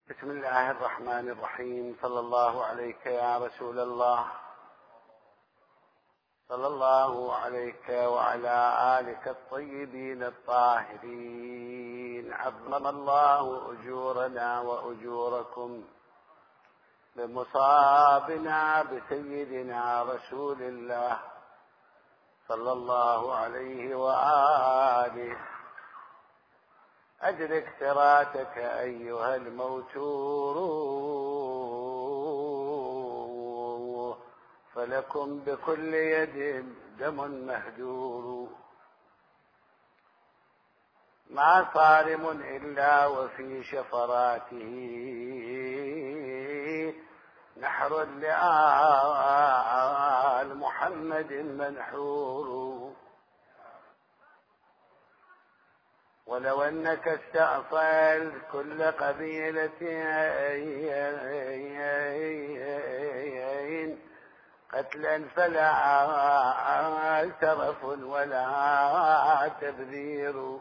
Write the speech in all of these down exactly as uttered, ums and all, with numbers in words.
بسم الله الرحمن الرحيم. صلى الله عليك يا رسول الله، صلى الله عليك وعلى آلك الطيبين الطاهرين. عظم الله أجورنا وأجوركم بمصابنا بسيدنا رسول الله صلى الله عليه وآله. أدرك تراتك أيها الموتور، فلكم بكل يد دم مهدور. ما صارم إلا وفي شفراته نحر لآل محمد منحور. ولو أنك استأصلت كل قبيلة قتلا فلا ترف ولا تبذير.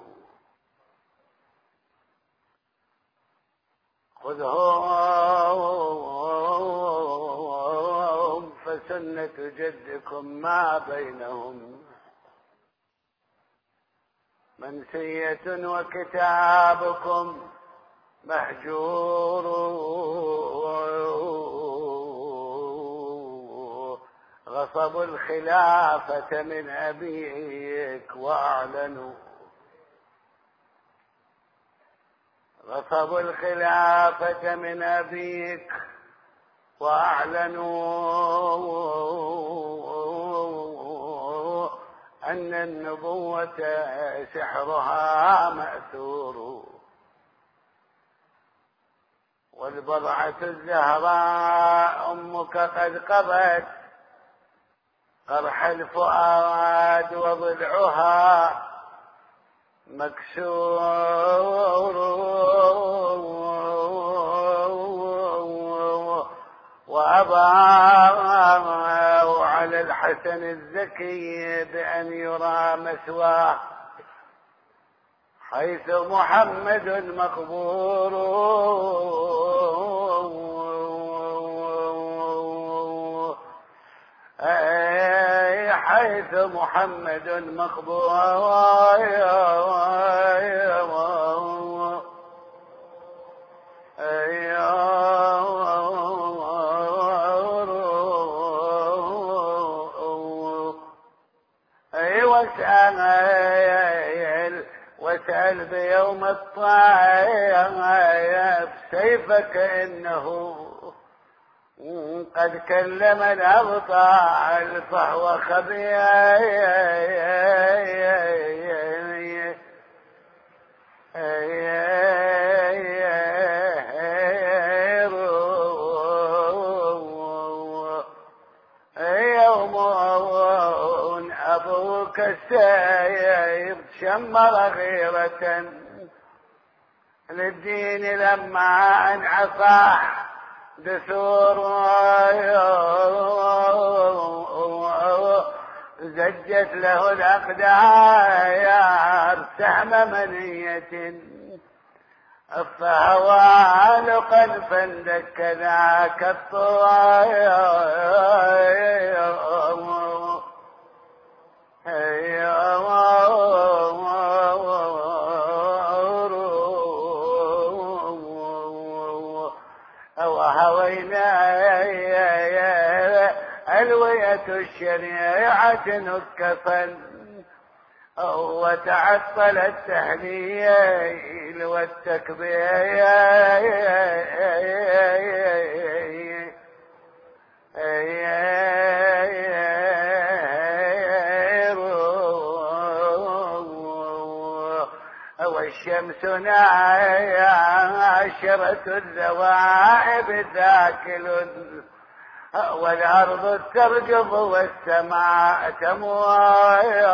خذهم فسنة جدكم ما بينهم منسية وكتابكم مهجور. غصبوا الخلافة من أبيك وأعلنوا غصبوا الخلافة من أبيك وأعلنوا أن النبوة سحرها مأثور. والبضعة الزهراء أمك قد قضت قرح الفؤاد وضلعها مكسور. وأبى على الحسن الزكي بأن يرى مثواه حيث محمد مقبور. أي حيث محمد مقبور. واسأل بيوم الطائف سيفك إنه قد كلم الأبطال فهو خبير. يوم أبوك السيف شمر غيرة للدين لما انعصى دثور. زجت له الأقدار سهم منية فهوى لقلبا دك ذاك الطير. وهوينا ألوية الشريعة نكفا وتعطل التهليل والتكبير. والشمس ناشرة الذوائب ذاكل والأرض ترجف والسماء تموي.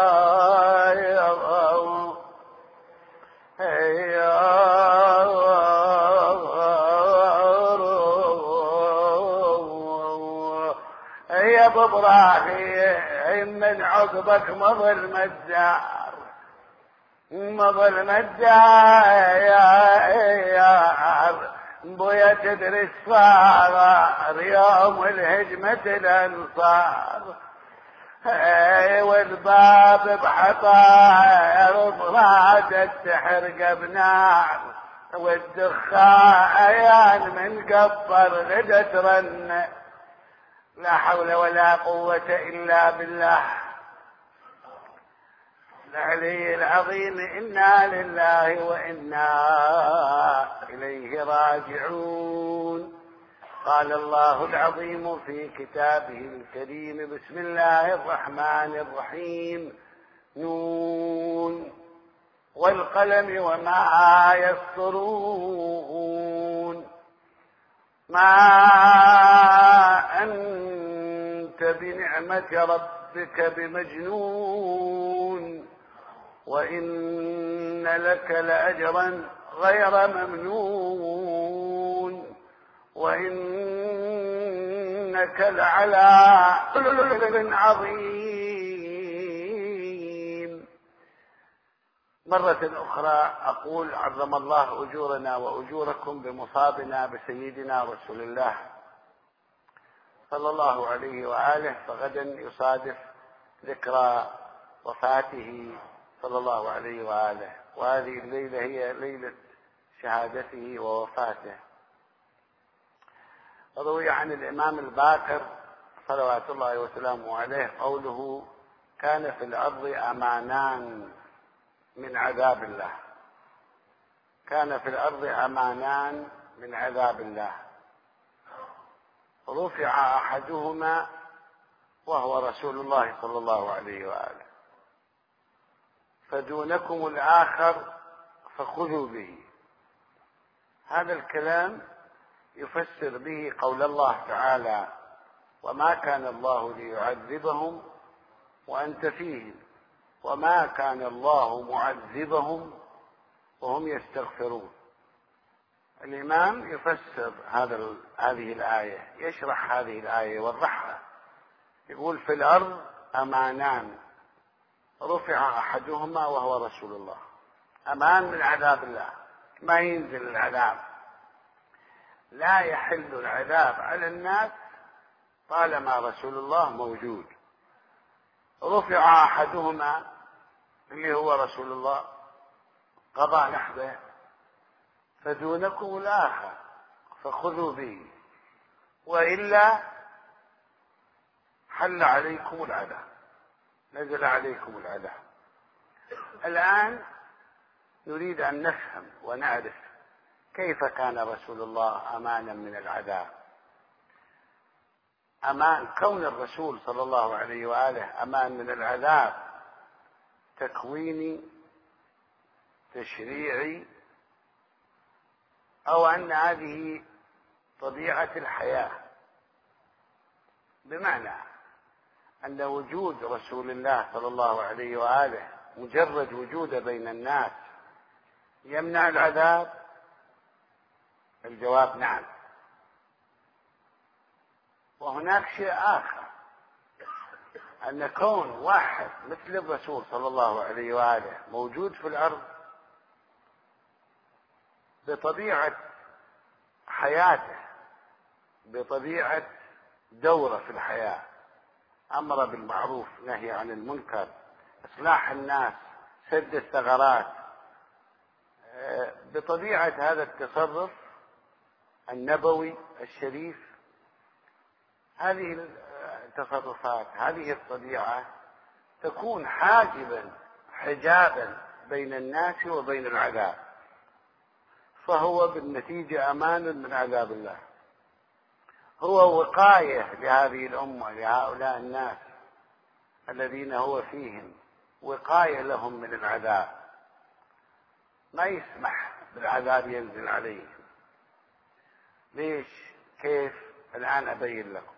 يا ابو ابراهيم من عقبك مظلم الدار مظلم الدار بويا تدري صار يوم الهجمة الأنصار، والباب بحطاير برادت تحرق بنار، والدخان من قبر غدا ترن. لا حول ولا قوة إلا بالله العلي العظيم. إنا لله وإنا إليه راجعون. قال الله العظيم في كتابه الكريم: بسم الله الرحمن الرحيم. نون والقلم وما يسطرون. ما أنت بنعمة ربك بمجنون، وإن لك لأجرا غير ممنون، وإنك لعلى خلق عظيم. مرة أخرى أقول: عظم الله أجورنا وأجوركم بمصابنا بسيدنا رسول الله صلى الله عليه وآله. فغدا يصادف ذكرى وفاته صلى الله عليه وآله، وهذه الليلة هي ليلة شهادته ووفاته. روي عن الإمام الباقر صلوات الله وسلامه عليه قوله: كان في الأرض أمانان من عذاب الله. كان في الأرض أمانان من عذاب الله، رفع أحدهما وهو رسول الله صلى الله عليه وآله، فدونكم الآخر فخذوا به. هذا الكلام يفسر به قول الله تعالى: وما كان الله ليعذبهم وأنت فيهم، وما كان الله معذبهم وهم يستغفرون. الإمام يفسر هذا هذه الآية، يشرح هذه الآية يوضحها. يقول: في الأرض أمانان رفع أحدهما وهو رسول الله. أمان من عذاب الله، ما ينزل العذاب، لا يحل العذاب على الناس طالما رسول الله موجود. رفع أحدهما اللي هو رسول الله، قضى نحبه، فدونكم الآخر فخذوا به، وإلا حل عليكم العذاب، نزل عليكم العذاب. الآن نريد أن نفهم ونعرف كيف كان رسول الله أمانا من العذاب. أمان كون الرسول صلى الله عليه وآله أمان من العذاب تكويني تشريعي، أو أن هذه طبيعة الحياة، بمعنى أن وجود رسول الله صلى الله عليه وآله مجرد وجوده بين الناس يمنع العذاب؟ الجواب نعم. وهناك شيء آخر، أن كون واحد مثل الرسول صلى الله عليه وآله موجود في الأرض بطبيعة حياته، بطبيعة دوره في الحياة، أمر بالمعروف نهي عن المنكر، إصلاح الناس، سد الثغرات، بطبيعة هذا التصرف النبوي الشريف، هذه التصرفات، هذه الطبيعة تكون حاجبا حجابا بين الناس وبين العذاب، فهو بالنتيجة أمان من عذاب الله، هو وقاية لهذه الأمة، لهؤلاء الناس الذين هو فيهم، وقاية لهم من العذاب، ما يسمح بالعذاب ينزل عليهم. ليش؟ كيف؟ الآن أبين لكم.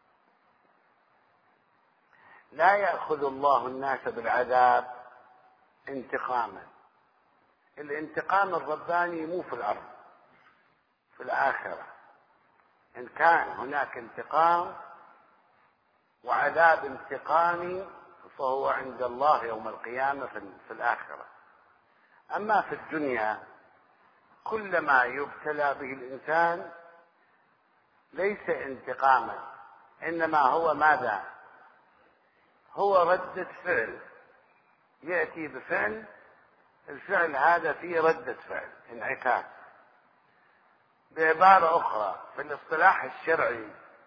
لا يأخذ الله الناس بالعذاب انتقاما. الانتقام الرباني مو في الأرض، في الآخرة. إن كان هناك انتقام وعذاب انتقامي فهو عند الله يوم القيامة في الآخرة. أما في الدنيا كل ما يبتلى به الإنسان ليس انتقاما، إنما هو ماذا؟ هو ردة فعل، يأتي بفعل، الفعل هذا فيه ردة فعل، انعكاس. بعبارة أخرى في الاصطلاح الشرعي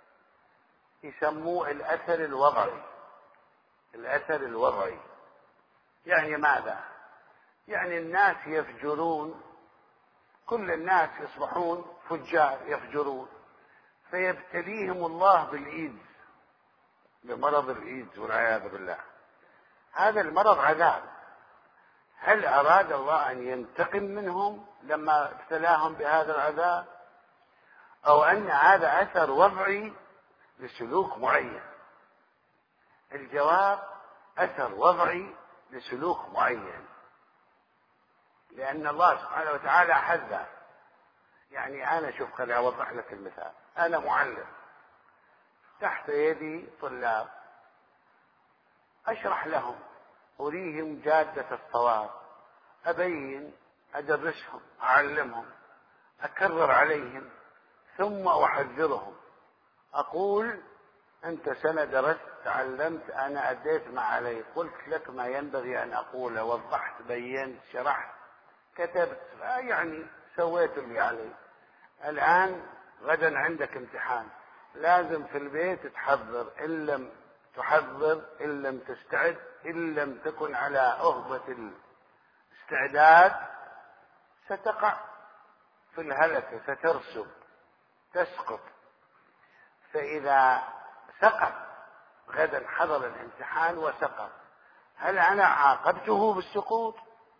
يسموه الأثر الوضعي. الأثر الوضعي يعني ماذا؟ يعني الناس يفجرون، كل الناس يصبحون فجار يفجرون، فيبتليهم الله بالإيدز، بمرض الإيدز والعياذ بالله. هذا المرض عذاب. هل أراد الله أن ينتقم منهم لما ابتلاهم بهذا العذاب، أو أن هذا أثر وضعي لسلوك معين؟ الجواب أثر وضعي لسلوك معين، لأن الله سبحانه وتعالى حذر. يعني أنا شوف، خليني أوضح لك المثال. أنا معلم، تحت يدي طلاب، أشرح لهم، أريهم جادة الصواب، أبين، أدرسهم، أعلمهم، أكرر عليهم، ثم أحذرهم، أقول أنت سنة درست، تعلمت، أنا أديت ما علي، قلت لك ما ينبغي أن أقوله، وضحت، بينت، شرحت، كتبت، يعني سويت اللي علي. الآن غدا عندك امتحان، لازم في البيت تحضر، إن لم تحضر، إن لم تستعد، إن لم تكن على أهبة الاستعداد ستقع في الهلكة، سترسب، تسقط. فإذا سقط غدا، حضر الامتحان وسقط، هل أنا عاقبته بالسقوط؟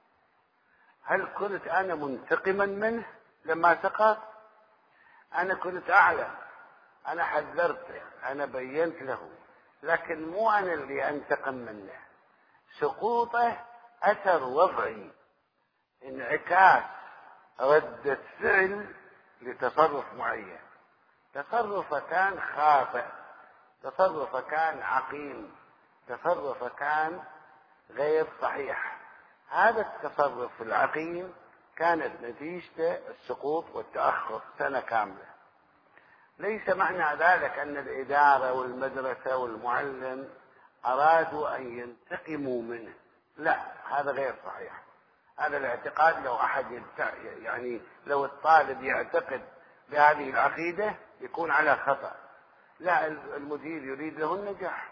هل كنت أنا منتقما منه لما سقط؟ أنا كنت أعلم، أنا حذرته، أنا بينت له، لكن مو أنا اللي أنتقم منه. سقوطه أثر وضعي، انعكاس ردة فعل لتصرف معين. تصرف كان خاطئ، تصرف كان عقيم، تصرف كان غير صحيح. هذا التصرف العقيم كانت نتيجته السقوط والتأخر سنة كاملة. ليس معنى ذلك أن الإدارة والمدرسة والمعلم أرادوا أن ينتقموا منه، لا، هذا غير صحيح. هذا الاعتقاد لو أحد يعني لو الطالب يعتقد بهذه العقيدة يكون على خطأ. لا، المدير يريد له النجاح،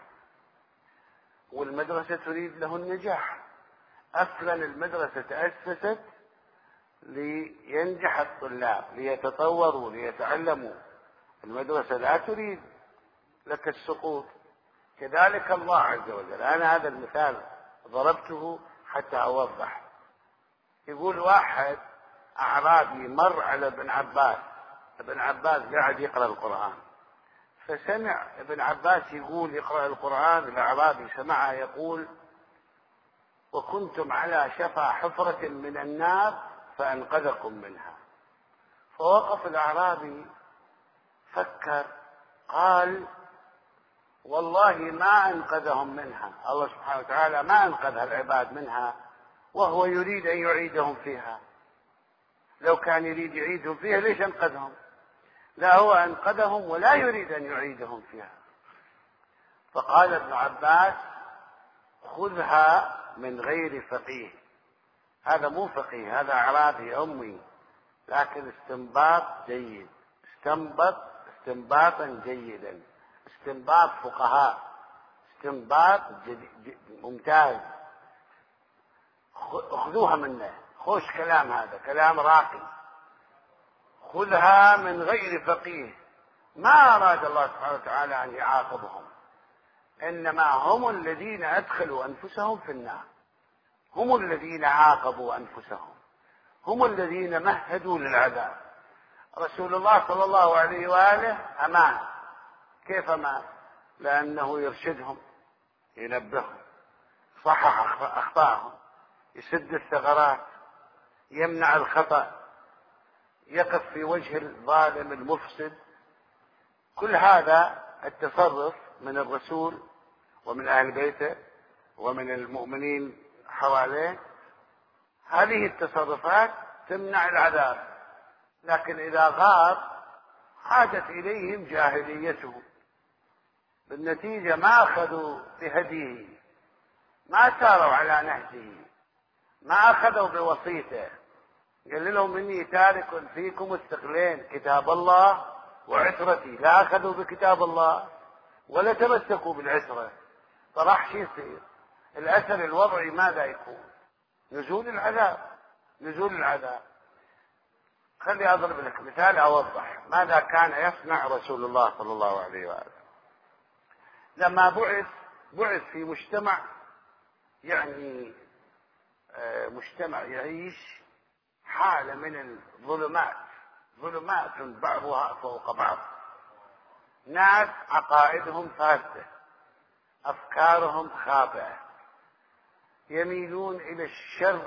والمدرسة تريد له النجاح. أصلا المدرسة تأسست لينجح الطلاب، ليتطوروا، ليتعلموا. المدرسة لا تريد لك السقوط. كذلك الله عز وجل. أنا هذا المثال ضربته حتى أوضح. يقول واحد أعرابي مر على ابن عباس، ابن عباس قاعد يقرأ القرآن، فسمع ابن عباس يقول يقرأ القرآن، الأعرابي سمعه يقول: وكنتم على شفا حفرة من النار فأنقذكم منها. فوقف الأعرابي فكر، قال: والله ما أنقذهم منها، الله سبحانه وتعالى ما أنقذ العباد منها وهو يريد أن يعيدهم فيها. لو كان يريد يعيدهم فيها ليش أنقذهم؟ لا، هو أنقذهم ولا يريد أن يعيدهم فيها. فقال ابن عباس: خذها من غير فقيه. هذا مو فقيه، هذا أعرابي أمي، لكن استنباط جيد، استنبط استنباطا جيدا، استنباط فقهاء، استنباط ممتاز، اخذوها منه. خوش كلام، هذا كلام راقي. خذها من غير فقيه. ما أراد الله سبحانه وتعالى أن يعاقبهم، إنما هم الذين أدخلوا أنفسهم في النار، هم الذين عاقبوا أنفسهم، هم الذين مهدوا للعذاب. رسول الله صلى الله عليه وآله أمان. كيف أمان؟ لأنه يرشدهم، ينبههم، صحح أخطاءهم، يسد الثغرات، يمنع الخطأ، يقف في وجه الظالم المفسد. كل هذا التصرف من الرسول ومن أهل بيته ومن المؤمنين حواليه، هذه التصرفات تمنع العذاب. لكن إذا غاب عادت إليهم جاهليته، بالنتيجة ما أخذوا بهديه، ما ساروا على نهجه، ما أخذوا بوصيته. قال لهم إني تارك فيكم الثقلين كتاب الله وعترتي، لا أخذوا بكتاب الله ولا تمسكوا بالعترة، فراح شو يصير؟ الأثر الوضعي ماذا يكون؟ نزول العذاب، نزول العذاب. خلي أضرب لك مثال أوضح ماذا كان يصنع رسول الله صلى الله عليه وآله. لما بعث بعث في مجتمع، يعني مجتمع يعيش حالة من الظلمات، ظلمات بعضها فوق بعض، ناس عقائدهم فاسدة، أفكارهم خاطئة، يميلون إلى الشر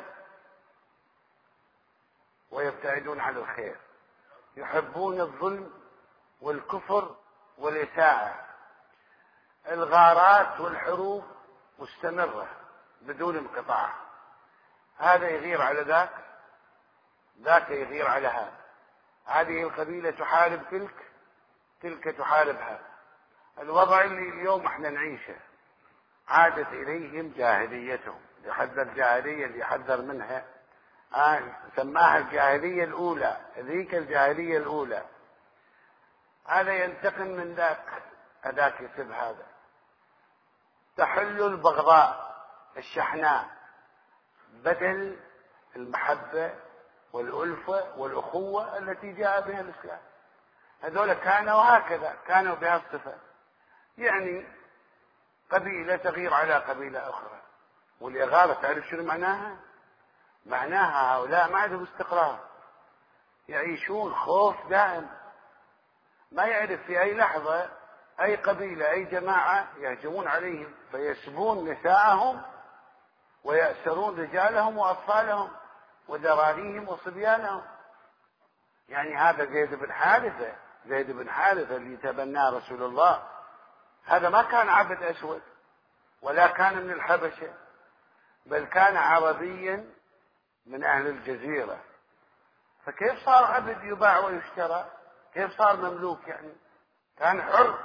ويبتعدون عن الخير، يحبون الظلم والكفر والإساءة، الغارات والحروب مستمرة بدون انقطاع، هذا يغير على ذاك، ذاك يغير على هذا، هذه القبيلة تحارب تلك، تلك تحارب هذا. الوضع اللي اليوم احنا نعيشه عادت إليهم جاهليتهم، لحد الجاهلية اللي يحذر منها آه سماها الجاهلية الأولى، ذيك الجاهلية الأولى. هذا ينتقم من ذاك، هذاك يسب هذا، تحل البغضاء الشحناء بدل المحبة والألفة والأخوة التي جاء بها الإسلام. هذول كانوا هكذا، كانوا بها الصفة، يعني قبيلة تغير على قبيلة أخرى، والإغارة تعرف شنو معناها؟ معناها هؤلاء ما عندهم استقرار، يعيشون خوف دائم، ما يعرف في أي لحظة أي قبيلة أي جماعة يهجمون عليهم فيسبون نساءهم ويأسرون رجالهم وأطفالهم وذراريهم وصبيانهم. يعني هذا زيد بن حارثة، زيد بن حارثة اللي تبناه رسول الله، هذا ما كان عبد أسود ولا كان من الحبشة، بل كان عربيا من أهل الجزيرة، فكيف صار عبد يباع ويشترى؟ كيف صار مملوك؟ يعني كان حر.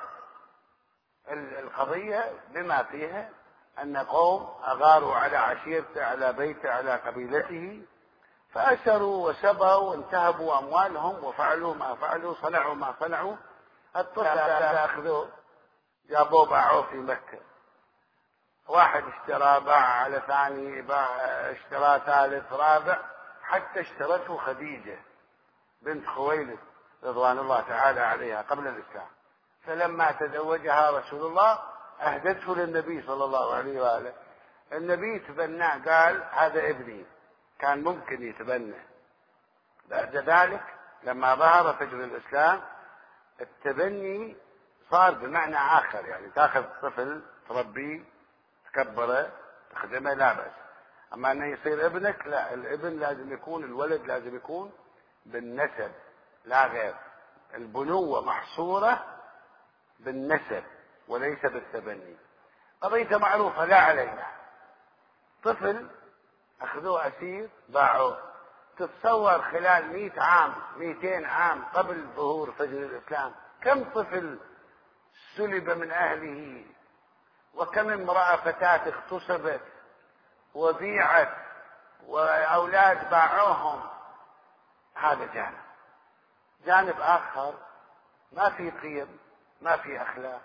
القضية بما فيها أن قوم أغاروا على عشيرته، على بيته، على قبيلته، فأسروا وسبوا وانتهبوا أموالهم وفعلوا ما فعلوا، صنعوا ما صنعوا. الطفل أخذوه جابوه باعوه في مكة، واحد اشترى باع على ثاني، باع اشترى ثالث رابع، حتى اشترته خديجة بنت خويلد رضوان الله تعالى عليها قبل الإسلام، فلما تزوجها رسول الله أهدته للنبي صلى الله عليه وآله. النبي تبناه، قال هذا ابني، كان ممكن يتبنى. بعد ذلك لما ظهر فجر الإسلام التبني صار بمعنى آخر، يعني تأخذ طفل تربيه تكبره تخدمه لا بأس، أما أنه يصير ابنك لا، الابن لازم يكون، الولد لازم يكون بالنسب لا غير، البنوة محصورة بالنسب وليس بالتبني. قضية معروفة لا علينا. طفل أخذوه أسير باعوه، تتصور خلال مئة عام مئتين عام قبل ظهور فجر الإسلام كم طفل سلب من أهله، وكم امرأة فتاة اغتصبت وبيعت وأولاد باعوهم. هذا جانب. جانب آخر ما في قيم، ما في أخلاق،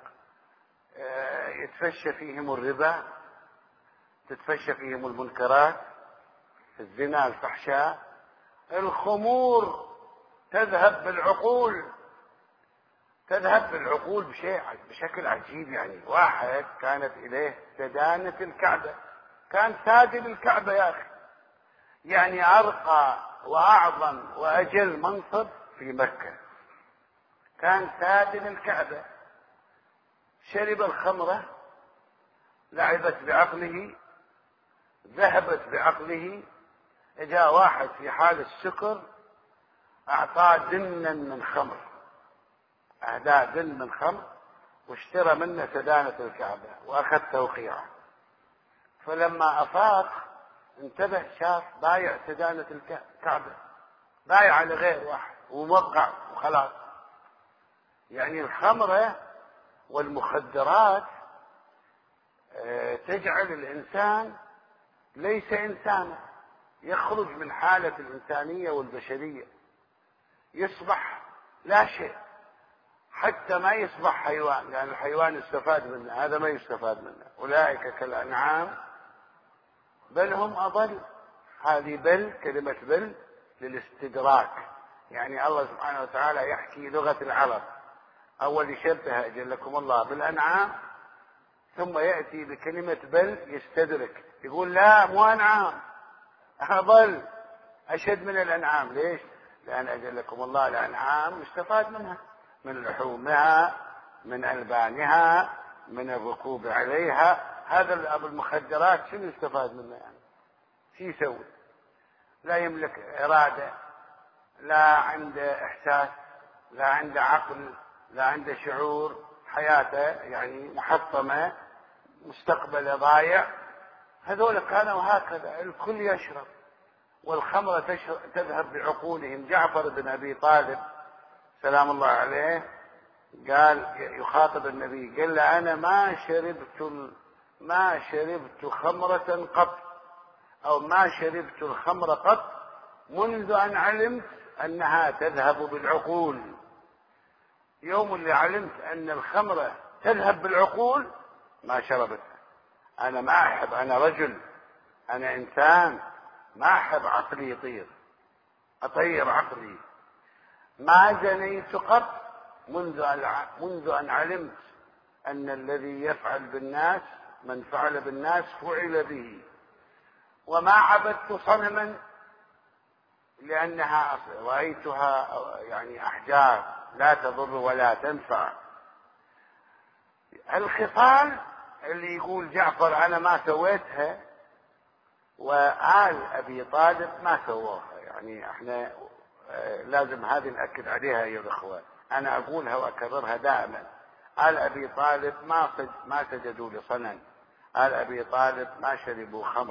يتفشى فيهم الربا، تتفشى فيهم المنكرات، الزنا، الفحشاء، الخمور تذهب بالعقول، تذهب بالعقول بشيء بشكل عجيب. يعني واحد كانت إليه سدانة الكعبة، كان سادن الكعبة يا أخي، يعني أرقى وأعظم وأجل منصب في مكة، كان سادن الكعبة، شرب الخمرة، لعبت بعقله، ذهبت بعقله، جاء واحد في حال السكر أعطاه دنا من خمر، أهداه دن من خمر واشترى منه سدانة الكعبة وأخذ توقيعه. فلما أفاق انتبه، شاف بايع سدانة الكعبة، بايع على غير واحد، وموقع وخلاص. يعني الخمرة والمخدرات تجعل الإنسان ليس إنسانا، يخرج من حالة الإنسانية والبشرية، يصبح لا شيء، حتى ما يصبح حيوان، لأن الحيوان يستفاد منه، هذا ما يستفاد منه. أولئك كالأنعام بل هم أضل. هذه بل، كلمة بل للاستدراك، يعني الله سبحانه وتعالى يحكي لغة العرب، أول يشبه أجلكم الله بالأنعام، ثم يأتي بكلمة بل يستدرك، يقول لا مو أنعام، أضل، أشد من الأنعام. ليش؟ لأن أجلكم الله الأنعام يستفاد منها، من لحومها، من ألبانها، من الركوب عليها. هذا أبو المخدرات شنو يستفاد منه يعني؟ شو يسوي؟ لا يملك إرادة، لا عنده إحساس، لا عنده عقل، لا عنده شعور، حياته يعني محطمة، مستقبله ضايع. هذول كانوا هكذا، الكل يشرب، والخمرة تذهب بعقولهم. جعفر بن أبي طالب سلام الله عليه قال، يخاطب النبي، قال له أنا ما شربت ما شربت خمرة قط، أو ما شربت الخمر قط منذ أن علمت أنها تذهب بالعقول. يوم اللي علمت أن الخمرة تذهب بالعقول ما شربتها. أنا ما أحب، أنا رجل، أنا إنسان، ما أحب عقلي يطير، أطير عقلي. ما زنيت قط منذ منذ أن علمت أن الذي يفعل بالناس، من فعل بالناس فعل به. وما عبدت صنما لأنها رأيتها يعني أحجار لا تضر ولا تنفع. الخصال اللي يقول جعفر أنا ما سويتها وآل أبي طالب ما سووها، يعني احنا لازم هذه نأكد عليها يا الأخوة، أنا أقولها وأكررها دائما. آل أبي طالب ما ما سجدوا لصنم، آل أبي طالب ما شربوا خمر.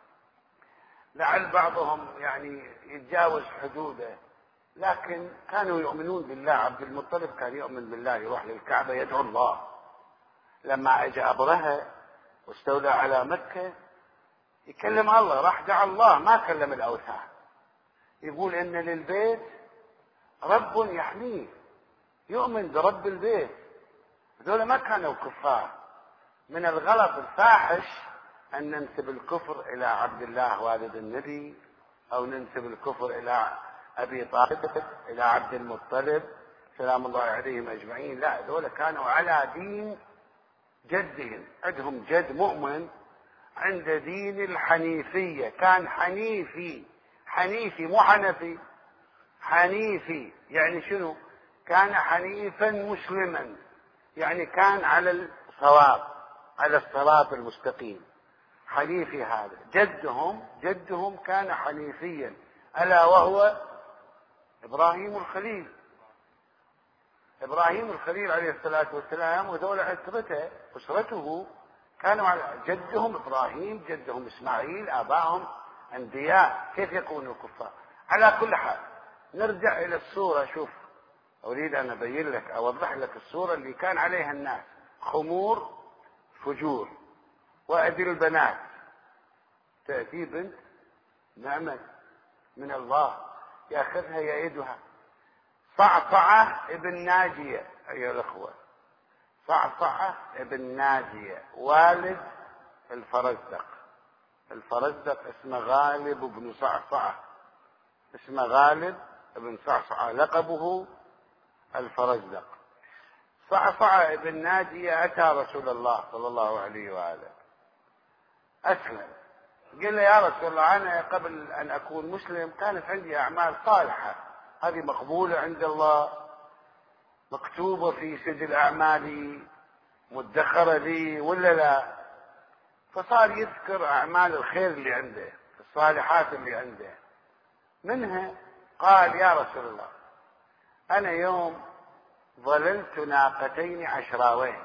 لعل بعضهم يعني يتجاوز حدوده، لكن كانوا يؤمنون بالله. عبد المطلب كان يؤمن بالله، يروح للكعبة يدعو الله. لما أجى أبرهة واستولى على مكة يكلم الله، راح دعا الله، ما كلم الأوثان. يقول إن للبيت رب يحميه، يؤمن برب البيت. هذول ما كانوا كفار. من الغلط الفاحش أن ننسب الكفر إلى عبد الله والد النبي، أو ننسب الكفر إلى أبي طالب، إلى عبد المطلب سلام الله عليهم أجمعين. لا، هذول كانوا على دين جدهم، عندهم جد مؤمن عند دين الحنيفية، كان حنيفي. حنيفي مو حنفي، حنيفي يعني شنو؟ كان حنيفا مسلما، يعني كان على الصواب، على الصراط المستقيم. حنيفي هذا جدهم، جدهم كان حنيفيا، ألا وهو إبراهيم الخليل. إبراهيم الخليل عليه الصلاة والسلام وذول أسرته أسرته كانوا على جدهم إبراهيم، جدهم إسماعيل، آبائهم أنبياء، كيف يكونوا كفار؟ على كل حال نرجع إلى الصورة. شوف، أريد أن أبين لك، أوضح لك الصورة اللي كان عليها الناس. خمور، فجور، وأدي البنات. تأتي بنت نعمة من الله يأخذها يعيدها. صعصعة ابن ناجية أيها الأخوة، صعصعة ابن ناجية والد الفرزدق. الفرزدق اسمه غالب بن صعصعة، اسمه غالب بن صعصعة، لقبه الفرزدق. صعصعة ابن ناجية أتى رسول الله صلى الله عليه وآله، أسلم. قال له يا رسول الله، أنا قبل أن أكون مسلم كانت عندي أعمال صالحة، هذه مقبولة عند الله، مكتوبة في سجل أعمالي، مدخرة لي ولا لا؟ فصار يذكر أعمال الخير اللي عنده، الصالحات اللي عنده. منها قال يا رسول الله، أنا يوم ظللت ناقتين عشراوين،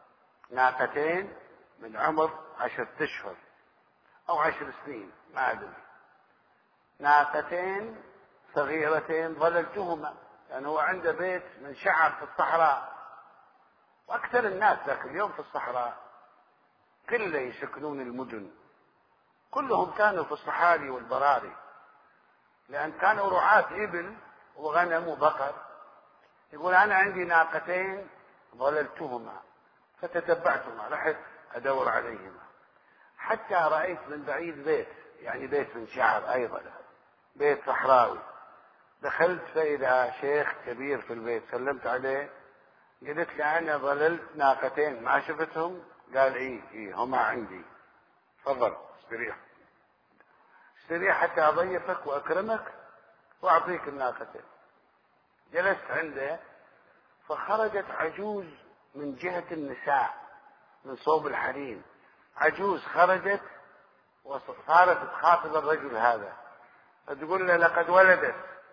ناقتين من عمر عشرة أشهر أو عشر سنين ما أدري، ناقتين صغيرتين ظللتهما، لأنه يعني هو عنده بيت من شعر في الصحراء، وأكثر الناس ذاك اليوم في الصحراء كله يسكنون المدن، كلهم كانوا في الصحاري والبراري، لأن كانوا رعاة إبل وغنم وبقر. يقول أنا عندي ناقتين ظللتهما فتتبعتهما، رحت أدور عليهما حتى رأيت من بعيد بيت، يعني بيت من شعر أيضا، بيت صحراوي. دخلت فإذا شيخ كبير في البيت، سلمت عليه، قلت له أنا ظللت ناقتين ما شفتهم؟ قال إيه إيه هما عندي، تفضل استريح استريح حتى أضيفك وأكرمك وأعطيك الناقتين. جلست عنده، فخرجت عجوز من جهة النساء من صوب الحريم، عجوز خرجت وصارت تخاطب الرجل هذا، فتقول له لقد ولدت،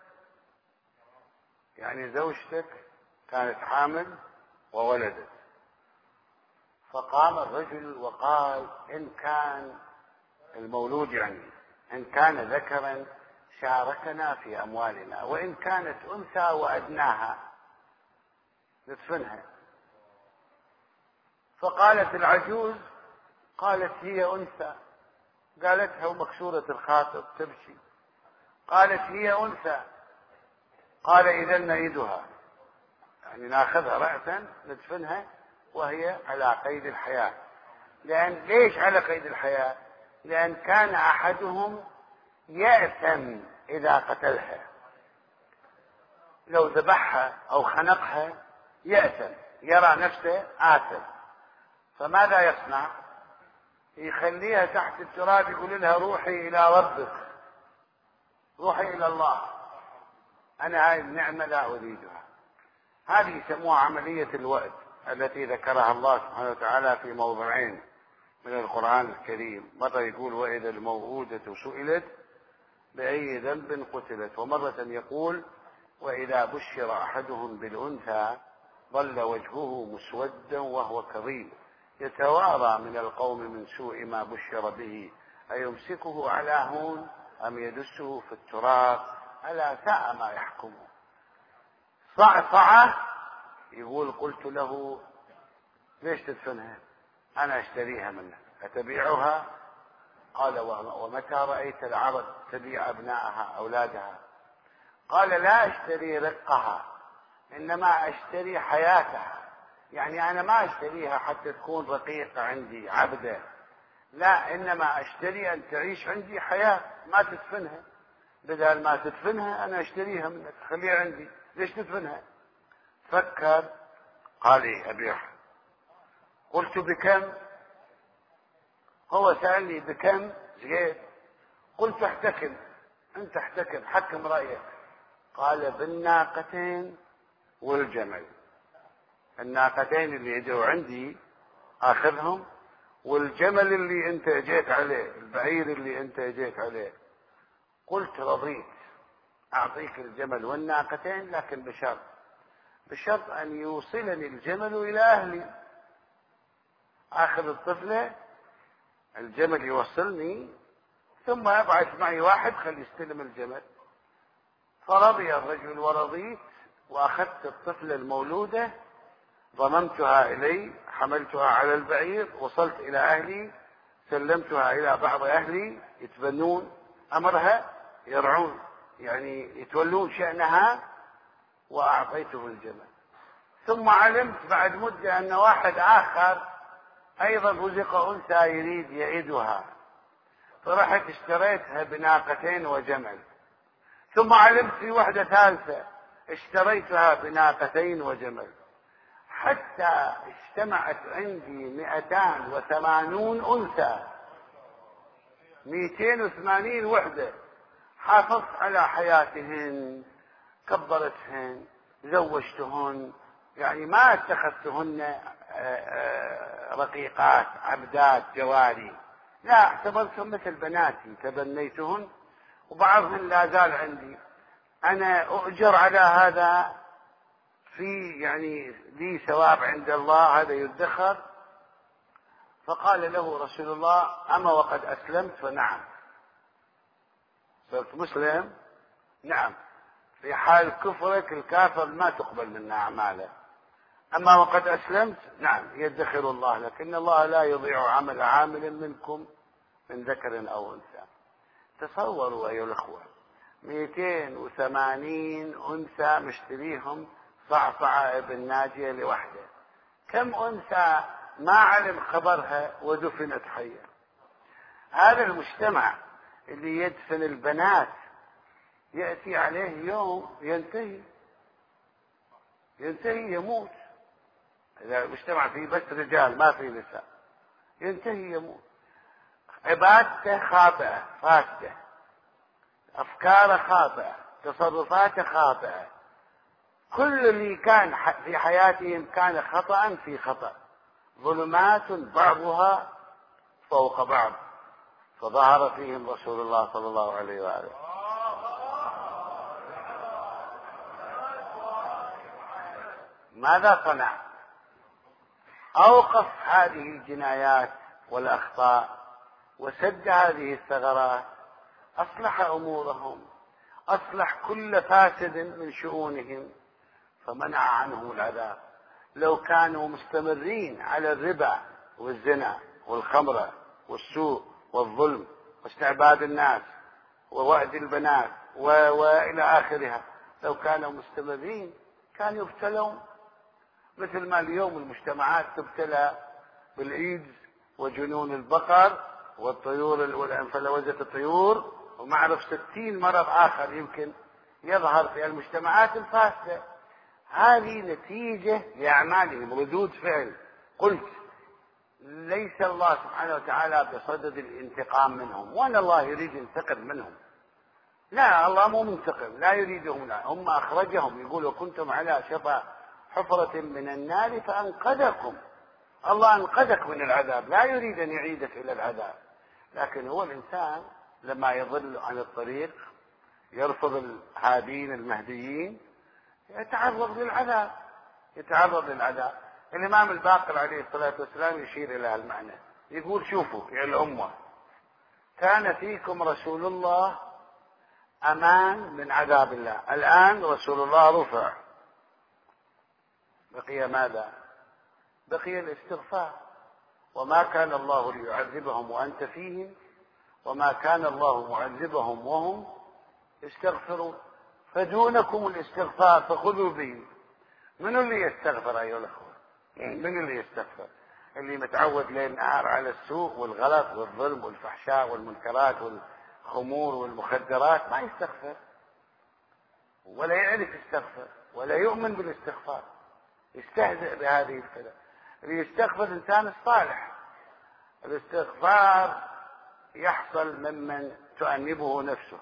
يعني زوجتك كانت حامل وولدت. فقام الرجل وقال إن كان المولود يعني إن كان ذكرا شاركنا في أموالنا، وإن كانت أنثى وأدناها ندفنها. فقالت العجوز، قالت هي أنثى، قالتها ومكسورة الخاطر تبكي، قالت هي أنثى، قال إذا نعيدها، يعني ناخذها رأسا ندفنها وهي على قيد الحياة. لأن ليش على قيد الحياة؟ لأن كان أحدهم يأثم إذا قتلها، لو ذبحها أو خنقها يأثم، يرى نفسه آثم، فماذا يصنع؟ يخليها تحت التراب، يقول لها روحي إلى ربك، روحي إلى الله، أنا هاي النعمة لا أريدها. هذه يسموها عملية الوأد التي ذكرها الله سبحانه وتعالى في موضعين من القرآن الكريم. مرة يقول وإذا الموءودة سئلت بأي ذنب قتلت، ومرة يقول وإذا بشر أحدهم بالأنثى ظل وجهه مسودا وهو كظيم يتوارى من القوم من سوء ما بشر به أيمسكه على هون أم يدسه في التراب ألا ساء ما يحكمون. صعصعة يقول قلت له ليش تدفنها؟ أنا أشتريها منك، أتبيعها؟ قال ومتى رأيت العرب تبيع أبنائها أولادها؟ قال لا أشتري رقها، إنما أشتري حياتها، يعني أنا ما أشتريها حتى تكون رقيقة عندي عبدة، لا، إنما أشتري أن تعيش عندي حياة، ما تدفنها، بدل ما تدفنها أنا أشتريها منك خليها عندي، ليش تدفنها؟ فكر، قال إيه أبيعها. قلت بكم؟ هو سألني بكم؟ زين. قلت احتكم، أنت احتكم، حكم رأيك. قال بالناقتين والجمل، الناقتين اللي يجوا عندي آخذهم، والجمل اللي أنت جيت عليه، البعير اللي أنت جيت عليه. قلت رضيت، أعطيك الجمل والناقتين، لكن بشرط، بشرط أن يوصلني الجمل إلى أهلي، آخذ الطفلة، الجمل يوصلني، ثم أبعث معي واحد خلي يستلم الجمل. فرضي الرجل ورضيت، وأخذت الطفلة المولودة ضممتها إلي، حملتها على البعير، وصلت إلى أهلي، سلمتها إلى بعض أهلي يتبنون أمرها، يرعون يعني يتولون شأنها، وأعطيته الجمل. ثم علمت بعد مدة أن واحد آخر أيضا رزق أنثى يريد يعيدها، فرحت اشتريتها بناقتين وجمل. ثم علمت في وحدة ثالثة اشتريتها بناقتين وجمل، حتى اجتمعت عندي مئتان وثمانون أنثى، مئتين وثمانين وحدة، حافظت على حياتهن، كبرتهن، زوجتهن، يعني ما اتخذتهن رقيقات عبدات جواري، لا، اعتبرتهم مثل بناتي، تبنيتهن، وبعضهن لا زال عندي. أنا أؤجر على هذا، في يعني لي ثواب عند الله، هذا يدخر. فقال له رسول الله أما وقد أسلمت؟ فنعم، صرت مسلم، نعم. في حال كفرك الكافر ما تقبل منا أعماله. أما وقد أسلمت نعم يدخر الله لك، إن الله لا يضيع عمل عامل منكم من ذكر أو أنثى. تصوروا أيها الأخوة مئتين وثمانين أنثى مشتريهم صعصعة ابن ناجية لوحده، كم أنثى ما علم خبرها ودفنت حية. هذا المجتمع اللي يدفن البنات يأتي عليه يوم ينتهي ينتهي يموت. إذا المجتمع فيه بس رجال ما فيه نساء ينتهي يموت. عبادته خاطئة فاسدة، أفكاره خاطئة، تصرفاته خاطئة، كل اللي كان في حياتهم كان خطأ في خطأ، ظلمات بعضها فوق بعض. فظهر فيهم رسول الله صلى الله عليه وآله. ماذا صنع؟ أوقف هذه الجنايات والأخطاء وسد هذه الثغرات، أصلح أمورهم، أصلح كل فاسد من شؤونهم، فمنع عنهم العذاب. لو كانوا مستمرين على الربا والزنا والخمرة والسوء والظلم واستعباد الناس ووعد البنات وإلى آخرها، لو كانوا مستمرين كانوا يبتلون مثل ما اليوم المجتمعات تبتلى بالإيدز وجنون البقر والطيور والانفلونزا الطيور وما أعرف ستين مرض آخر يمكن يظهر في المجتمعات الفاسدة. هذه نتيجة لأعمالهم، ردود فعل. قلت ليس الله سبحانه وتعالى بصدد الانتقام منهم، وأن الله يريد ينتقم منهم. لا، الله مو منتقم، لا يريدهم، لا. هم أخرجهم، يقول وكنتم على شفا حفرة من النار فأنقذكم. الله أنقذك من العذاب، لا يريد أن يعيدك إلى العذاب. لكن هو الإنسان لما يضل عن الطريق يرفض الهادين المهديين يتعرض للعذاب يتعرض للعذاب. الإمام الباقر عليه الصلاة والسلام يشير إلى المعنى، يقول شوفوا يا الأمة، كان فيكم رسول الله أمان من عذاب الله. الآن رسول الله رفع، بقي ماذا؟ بقي الاستغفار. وما كان الله ليعذبهم وأنت فيهم وما كان الله معذبهم وهم يستغفرون. فدونكم الاستغفار فخذوا به. من اللي يستغفر أيها الأخوة؟ من اللي يستغفر؟ اللي متعود ليل نهار على السوء والغلط والظلم والفحشاء والمنكرات والخمور والمخدرات ما يستغفر ولا يعرف يستغفر ولا يؤمن بالاستغفار، يستهزئ بهذه الكلام. اللي يستغفر الإنسان الصالح. الاستغفار يحصل ممن تؤنبه نفسه،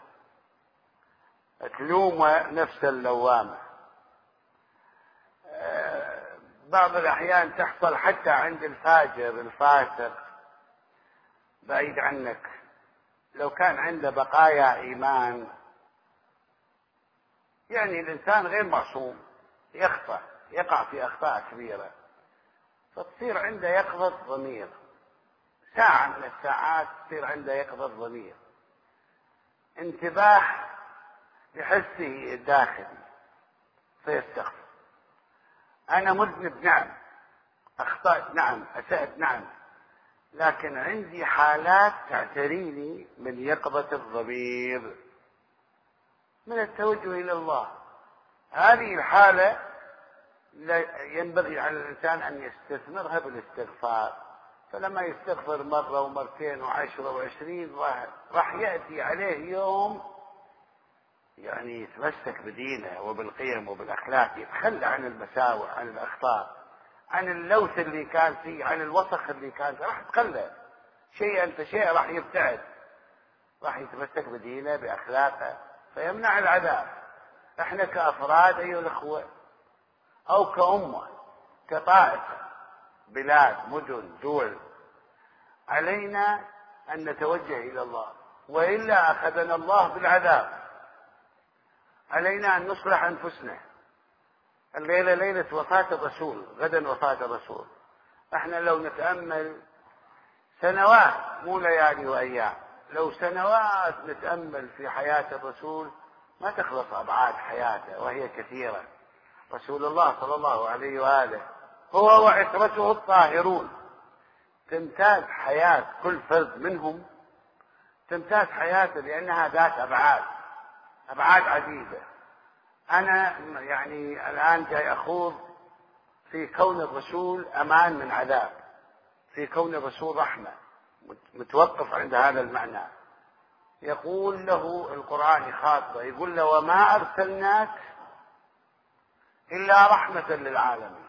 تلوم نفس اللوامة. بعض الأحيان تحصل حتى عند الفاجر الفاسق بعيد عنك، لو كان عنده بقايا إيمان. يعني الإنسان غير معصوم، يخطأ، يقع في أخطاء كبيرة، فتصير عنده يقظة ضمير، ساعة من الساعات تصير عنده يقظة ضمير، انتباه لحسه الداخلي، فيستغفر. أنا مذنب نعم، أخطأت نعم، أسأت نعم، لكن عندي حالات تعتريني من يقظة الضمير، من التوجه إلى الله. هذه الحالة ينبغي على الإنسان أن يستثمرها بالاستغفار. فلما يستغفر مرة ومرتين وعشرة وعشرين راح يأتي عليه يوم يعني يتمسك بدينه وبالقيم وبالأخلاق، يتخلى عن المساوئ، عن الأخطاء، عن اللوث اللي كان فيه، عن الوسخ اللي كان فيه، راح يتخلى شيئا فشيئا، راح يبتعد، راح يتمسك بدينه بأخلاقه، فيمنع العذاب. احنا كأفراد أيها الأخوة أو كأمة كطائفة بلاد مدن دول علينا أن نتوجه إلى الله، وإلا أخذنا الله بالعذاب. علينا أن نصلح أنفسنا. الليلة ليلة وفاة الرسول، غدا وفاة الرسول. احنا لو نتأمل سنوات مو ليالي وأيام، لو سنوات نتأمل في حياة الرسول ما تخلص أبعاد حياته وهي كثيرة. رسول الله صلى الله عليه وآله هو وعترته الطاهرون، تمتاز حياة كل فرد منهم، تمتاز حياته لأنها ذات أبعاد أبعاد عديدة. أنا يعني الآن جاي أخوض في كون الرسول أمان من عذاب، في كون الرسول رحمة، متوقف عند هذا المعنى. يقول له القرآن خاطبه، يقول له وما أرسلناك إلا رحمة للعالمين.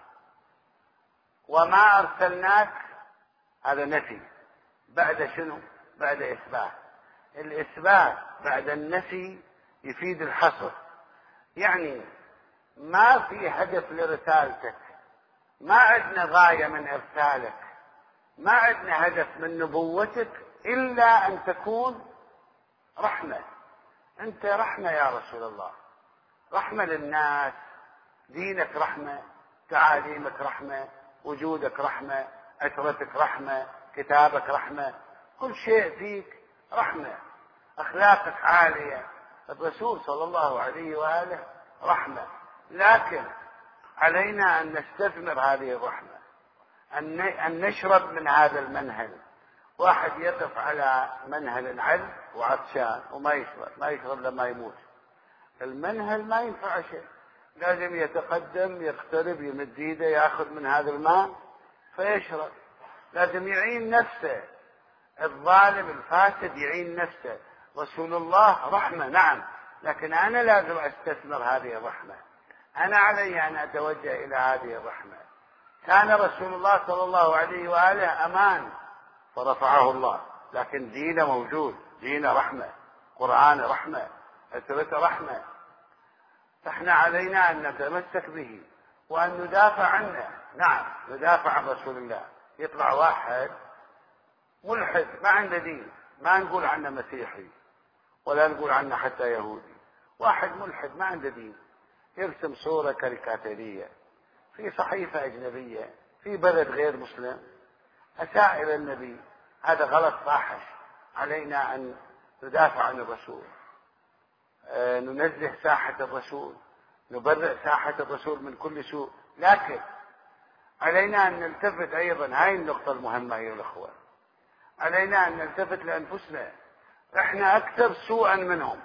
وما أرسلناك هذا نفي بعد شنو؟ بعد إثبات. الإثبات بعد النفي يفيد الحصر، يعني ما في هدف لرسالتك، ما عندنا غاية من إرسالك، ما عندنا هدف من نبوتك إلا أن تكون رحمة. أنت رحمة يا رسول الله، رحمة للناس، دينك رحمة، تعاليمك رحمة، وجودك رحمة، عترتك رحمة، كتابك رحمة، كل شيء فيك رحمة، أخلاقك عالية. الرسول صلى الله عليه وآله رحمة، لكن علينا أن نستثمر هذه الرحمة، أن نشرب من هذا المنهل. واحد يقف على منهل عذب وعطشان وما يشرب، ما يشرب لما يموت، المنهل ما ينفع شيء، لازم يتقدم يقترب يمد ايده ياخذ من هذا الماء فيشرب، لازم يعين نفسه. الظالم الفاسد يعين نفسه. رسول الله رحمة نعم، لكن أنا لازم أستثمر هذه الرحمة، أنا علي أن أتوجه إلى هذه الرحمة. كان رسول الله صلى الله عليه وآله أمان فرفعه الله، لكن دينه موجود، دينه رحمة، قرآن رحمة، عترة رحمة. فإحنا علينا أن نتمسك به وأن ندافع عنه. نعم ندافع عن رسول الله. يطلع واحد ملحد ما عنده دين، ما نقول عنه مسيحي ولا نقول عنه حتى يهودي، واحد ملحد ما عنده دين يرسم صورة كاريكاتيرية في صحيفة أجنبية في بلد غير مسلم، أساء إلى النبي، هذا غلط فاحش. علينا أن ندافع عن الرسول، آه ننزه ساحة الرسول، نبرئ ساحة الرسول من كل سوء، لكن علينا أن نلتفت أيضا، هاي النقطة المهمة أيها الأخوة، علينا أن نلتفت لأنفسنا. إحنا أكثر سوءا منهم،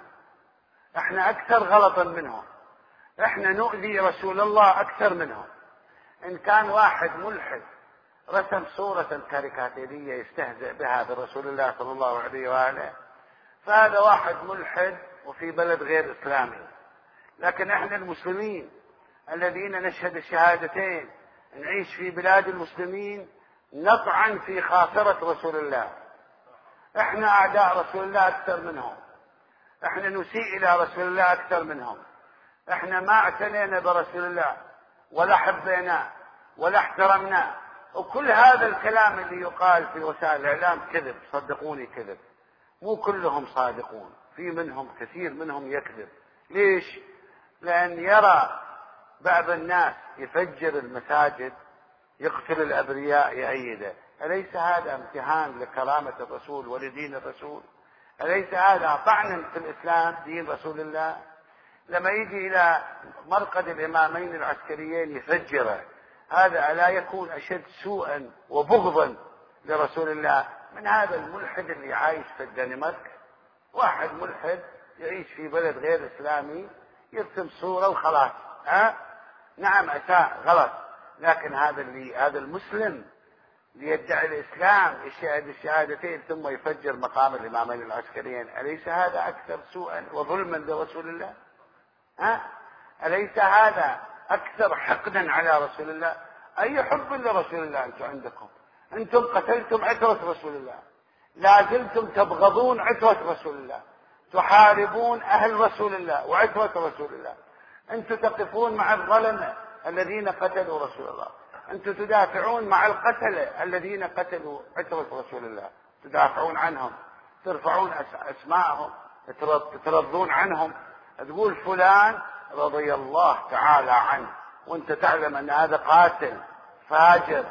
إحنا أكثر غلطا منهم، إحنا نؤذي رسول الله أكثر منهم. إن كان واحد ملحد رسم صورة كاريكاتيرية يستهزئ بها برسول الله صلى الله عليه وآله، فهذا واحد ملحد وفي بلد غير إسلامي. لكن إحنا المسلمين الذين نشهد الشهادتين نعيش في بلاد المسلمين نطعن في خاصرة رسول الله. إحنا أعداء رسول الله أكثر منهم، إحنا نسيء إلى رسول الله أكثر منهم، إحنا ما اعتنينا برسول الله ولا حبيناه ولا احترمناه. وكل هذا الكلام اللي يقال في وسائل الإعلام كذب، صدقوني كذب، مو كلهم صادقون، في منهم كثير منهم يكذب. ليش؟ لأن يرى بعض الناس يفجر المساجد، يقتل الأبرياء، يأيده. أليس هذا امتهان لكرامة الرسول ولدين الرسول؟ أليس هذا طعنا في الإسلام دين رسول الله؟ لما يجي إلى مرقد الإمامين العسكريين يفجره، هذا ألا يكون أشد سوءا وبغضا لرسول الله من هذا الملحد اللي عايش في الدنمارك؟ واحد ملحد يعيش في بلد غير إسلامي يرسم صورة وخلاص. ها؟ نعم أساء غلط، لكن هذا اللي هذا المسلم ليدعي الإسلام يشهد الشهادتين ثم يفجر مقام الإمامين العسكريين، أليس هذا أكثر سوءا وظلما لرسول الله؟ ها؟ أليس هذا أكثر حقدا على رسول الله؟ أي حب لرسول الله أنتم عندكم؟ أنتم قتلتم عترة رسول الله، لا زلتم تبغضون عترة رسول الله، تحاربون أهل رسول الله وعترة رسول الله، أنتم تقفون مع الظلمة الذين قتلوا رسول الله، أنتم تدافعون مع القتلة الذين قتلوا عترة رسول الله، تدافعون عنهم، ترفعون أسماءهم، ترضون عنهم، تقول فلان رضي الله تعالى عنه، وانت تعلم ان هذا قاتل فاجر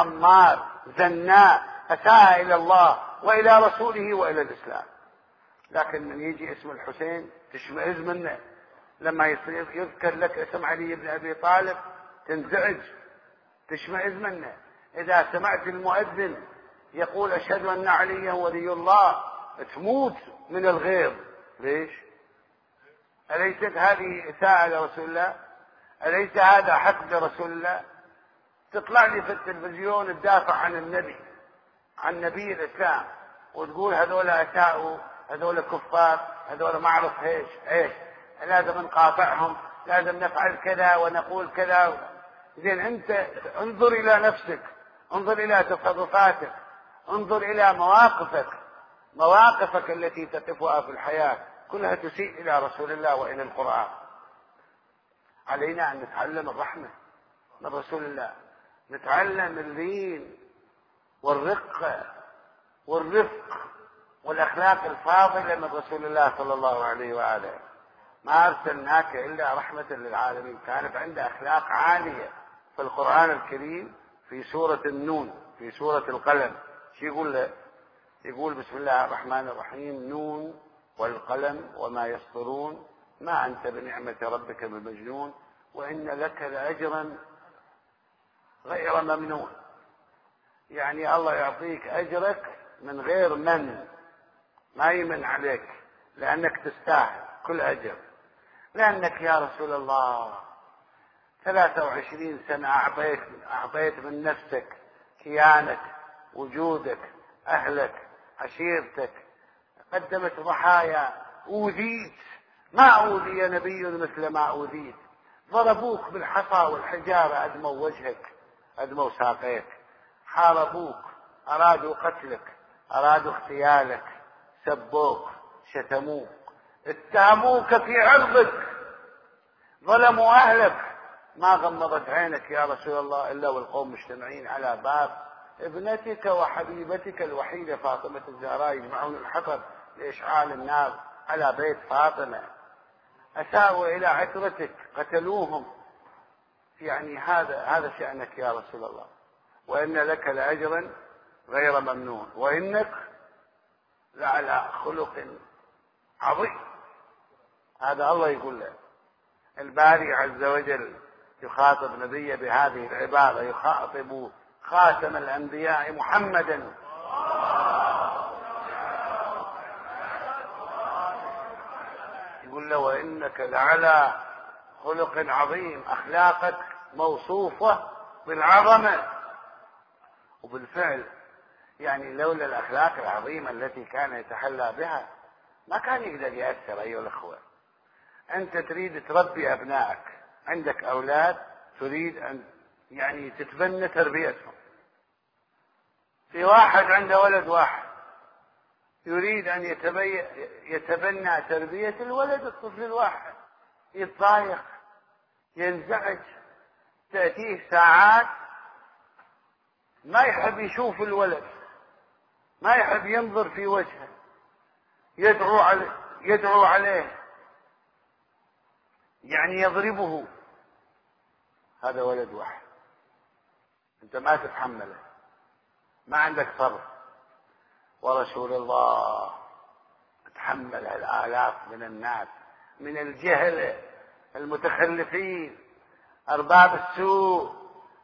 خمار زناء اساء الى الله والى رسوله والى الاسلام. لكن من يجي اسم الحسين تشمئز منه، لما يصير يذكر لك اسم علي بن أبي طالب تنزعج تشمئز منه. إذا سمعت المؤذن يقول أشهد أن عليا ولي الله تموت من الغيظ. ليش؟ أليست هذه إساءة لرسول الله؟ أليس هذا حق لرسول الله؟ تطلع لي في التلفزيون تدافع عن النبي، عن نبي الإسلام، وتقول هذول أساءوا، هذول كفار، هذول ما أعرف ايش ايش، لازم نقاطعهم، لازم نفعل كذا ونقول كذا. زين، أنت انظر إلى نفسك، انظر إلى تصرفاتك، انظر إلى مواقفك، مواقفك التي تقفها في الحياة كلها تسيء إلى رسول الله وإلى القرآن. علينا أن نتعلم الرحمة من رسول الله، نتعلم اللين والرقة والرفق والأخلاق الفاضلة من رسول الله صلى الله عليه وآله. ما أرسلناك إلا رحمة للعالمين. كانت عنده أخلاق عالية في القرآن الكريم. في سورة النون، في سورة القلم، شو يقول له؟ يقول بسم الله الرحمن الرحيم: نون والقلم وما يسطرون ما أنت بنعمة ربك بمجنون وإن لك لأجرا غير ممنون. يعني الله يعطيك أجرك من غير من، ما يمن عليك، لأنك تستاهل كل أجر. لأنك يا رسول الله ثلاثة وعشرين سنة أعطيت, أعطيت من نفسك، كيانك، وجودك، أهلك، عشيرتك، قدمت ضحايا، أوذيت. ما أوذي نبي مثل ما أوذيت. ضربوك بالحصى والحجارة، أدموا وجهك، أدموا ساقيك، حاربوك، أرادوا قتلك، أرادوا اغتيالك، سبوك، شتموك، اتهموك في عرضك، ظلموا أهلك. ما غمضت عينك يا رسول الله إلا والقوم مجتمعين على باب ابنتك وحبيبتك الوحيدة فاطمة الزهراء، يجمعون الحطب لإشعال النار على بيت فاطمة. أساءوا إلى عترتك، قتلوهم. يعني هذا هذا شأنك يا رسول الله، وإن لك لأجرا غير ممنون وإنك لعلى خلق عظيم. هذا الله يقول له. الباري عز وجل يخاطب نبيه بهذه العبارة، يخاطب خاتم الأنبياء محمدا يقول له: وإنك لعلى خلق عظيم. أخلاقك موصوفة بالعظمة. وبالفعل يعني لولا الأخلاق العظيمة التي كان يتحلى بها ما كان يقدر يأثر. أيها الأخوة، أنت تريد تربي أبنائك، عندك أولاد تريد أن يعني تتبنى تربيتهم. في واحد عنده ولد واحد يريد أن يتبي... يتبنى تربية الولد الطفل الواحد، يتضايق، ينزعج، تأتيه ساعات ما يحب يشوف الولد، ما يحب ينظر في وجهه، يدعو عليه, يدعو عليه يعني يضربه. هذا ولد واحد، أنت ما تتحمله، ما عندك صبر. ورسول الله تحمل الآلاف من الناس، من الجهل المتخلفين، أرباب السوء،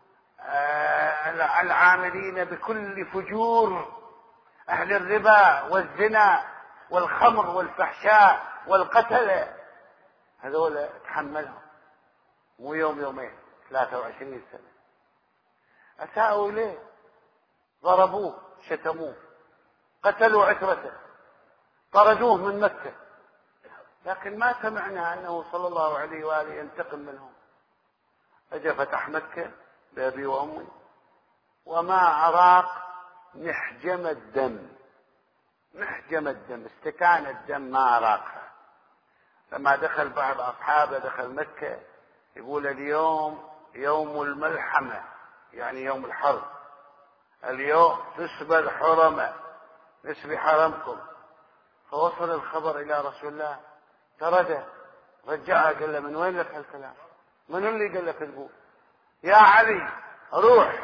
العاملين بكل فجور، أهل الربا والزنا والخمر والفحشاء والقتل. هذول تحملهم مو يوم يومين، ثلاثة وعشرين سنة. أساءوا إليه، ضربوه، شتموه، قتلوا عترته، طردوه من مكة، لكن ما سمعنا أنه صلى الله عليه وآله ينتقم منهم. أجا فتح مكة بأبي وأمي وما أراق محجم الدم، محجم الدم، استكان الدم ما أراقها. لما دخل بعض أصحابه دخل مكة يقول: اليوم يوم الملحمة، يعني يوم الحرب، اليوم تسبى الحرمة، نسبي حرمكم. فوصل الخبر إلى رسول الله، ترده، رجعه، قال له: من وين لك هالكلام؟ من اللي قال لك تقول؟ يا علي روح،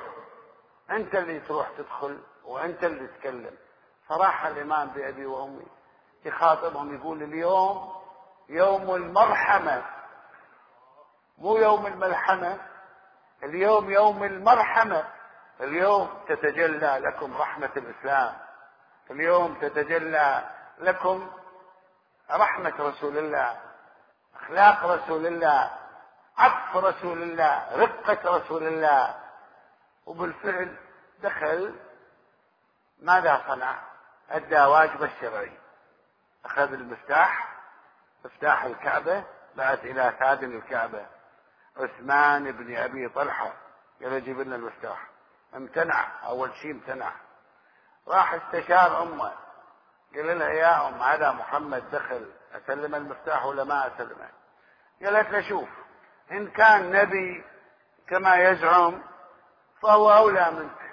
أنت اللي تروح تدخل وأنت اللي تتكلم. فراح الإمام بأبي وأمي يخاطبهم يقول اليوم يوم المرحمة، مو يوم الملحمة، اليوم يوم المرحمة. اليوم تتجلى لكم رحمة الإسلام، اليوم تتجلى لكم رحمة رسول الله، أخلاق رسول الله، عطف رسول الله، رقة رسول الله. وبالفعل دخل، ماذا صنع؟ أدى واجب الشرعي، أخذ المفتاح، مفتاح الكعبة، بعث إلى خادم الكعبة عثمان بن أبي طلحة، قال جيب لنا المفتاح. امتنع، أول شيء امتنع. راح استشار أمه، قال لها يا أم هذا محمد دخل، أسلم المفتاح ولا ما أسلمه؟ قالت له شوف، إن كان نبي كما يزعم فهو أولى منك،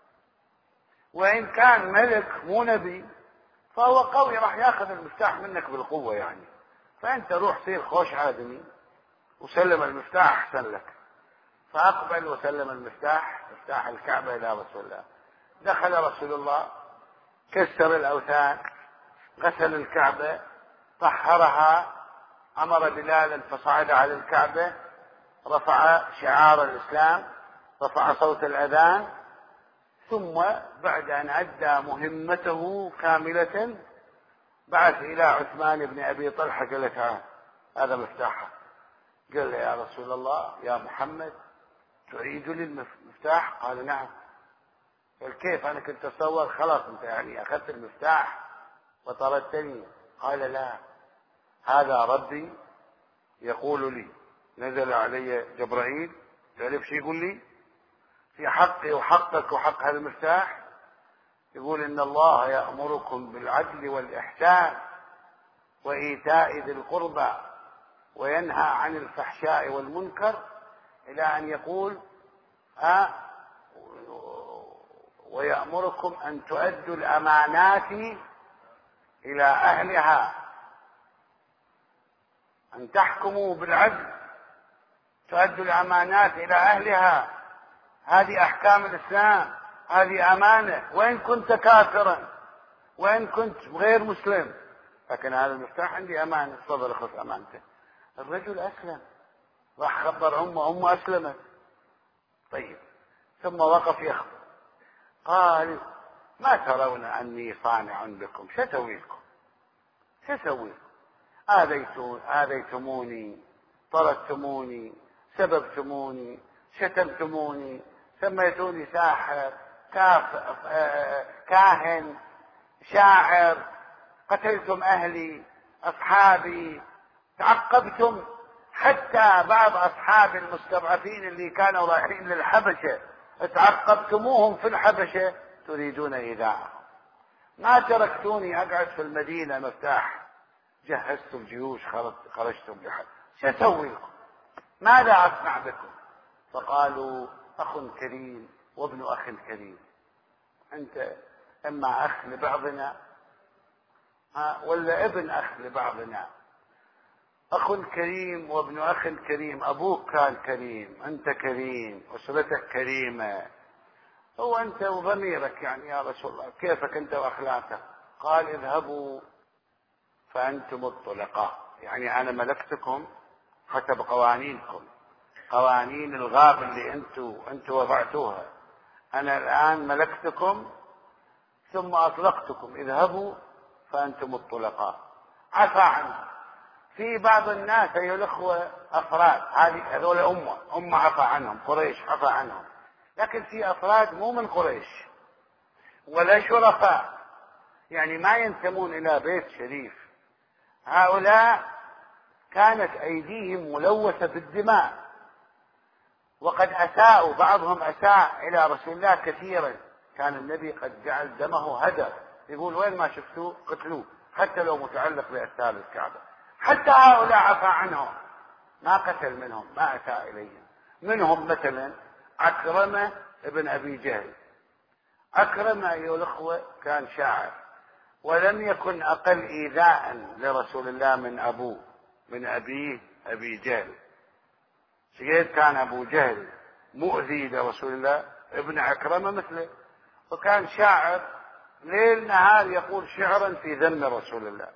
وإن كان ملك مو نبي فهو قوي، راح ياخذ المفتاح منك بالقوة يعني، فأنت روح صير خوش آدمي وسلم المفتاح أحسن لك. فأقبل وسلم المفتاح، مفتاح الكعبة، إلى رسول الله. دخل رسول الله، كسر الأوثان، غسل الكعبة، طهرها، أمر بلالا فصعد على الكعبة، رفع شعار الإسلام، رفع صوت الأذان، ثم بعد أن أدى مهمته كاملة بعث إلى عثمان بن أبي طلحة، قال له تعال هذا مفتاحه. قال له يا رسول الله يا محمد تعيد لي المفتاح؟ قال نعم. قال كيف؟ أنا كنت أتصور خلاص أنت يعني أخذت المفتاح وطردتني. قال لا، هذا ربي يقول لي، نزل علي جبرائيل، تعرف شو يقول لي في حقي وحقك وحق هذا المفتاح؟ يقول إن الله يأمركم بالعدل والإحسان وإيتاء ذي القربى وينهى عن الفحشاء والمنكر، إلى أن يقول آه ويأمركم أن تؤدوا الأمانات إلى أهلها، أن تحكموا بالعدل، تؤدوا الأمانات إلى أهلها. هذه أحكام الإسلام، هذه أمانة، وإن كنت كافرا وإن كنت غير مسلم، لكن هذا المفتاح عندي أمانة، تفضل خذ أمانته. الرجل أسلم، راح خبر أمه، أمه أسلمت. طيب، ثم وقف يخبر، قال ما ترون أني صانع بكم؟ شتوي لكم، شتوي لكم؟ آذيتموني، طردتموني، سببتموني، شتمتموني، سميتوني ساحر، كاف... كاهن، شاعر، قتلتم أهلي، أصحابي، تعقبتم حتى بعض أصحاب المستضعفين اللي كانوا رايحين للحبشة، تعقبتموهم في الحبشة تريدون إيذاءهم. ما تركتوني أقعد في المدينة مفتاح، جهزتم جيوش، خرجتم بحد، سأسوي لكم؟ ماذا أصنع بكم؟ فقالوا أخ كريم وابن أخ كريم، أنت إما أخ لبعضنا ولا ابن أخ لبعضنا. أخ كريم وابن أخ كريم، أبوك كان كريم، أنت كريم، أسرتك كريمة، هو أنت وضميرك يعني يا رسول الله كيفك أنت وأخلاقك؟ قال اذهبوا فأنتم الطلقاء، يعني أنا ملكتكم حسب قوانينكم، قوانين الغاب اللي أنتم أنتم وضعتوها، أنا الآن ملكتكم ثم أطلقتكم، اذهبوا فأنتم الطلقاء. عفى عنهم. في بعض الناس أيها الأخوة أفراد، هذه هذول أمة أمة عفى عنهم، قريش عفى عنهم، لكن في أفراد مو من قريش ولا شرفاء، يعني ما ينتمون إلى بيت شريف، هؤلاء كانت أيديهم ملوثة بالدماء، وقد أساءوا، بعضهم أساء إلى رسول الله كثيرا، كان النبي قد جعل دمه هدر، يقول وين ما شفتوه قتلوه، حتى لو متعلق بأستار الكعبة. حتى هؤلاء عفى عنهم، ما قتل منهم، ما أساء إليهم. منهم مثلا عكرمة ابن أبي جهل. عكرمة أيها الأخوة كان شاعر، ولم يكن أقل إيذاء لرسول الله من أبوه، من أبيه أبي جهل. سيد كان أبو جهل مؤذي لرسول الله، ابن عكرمة مثله، وكان شاعر ليل نهار يقول شعرا في ذم رسول الله.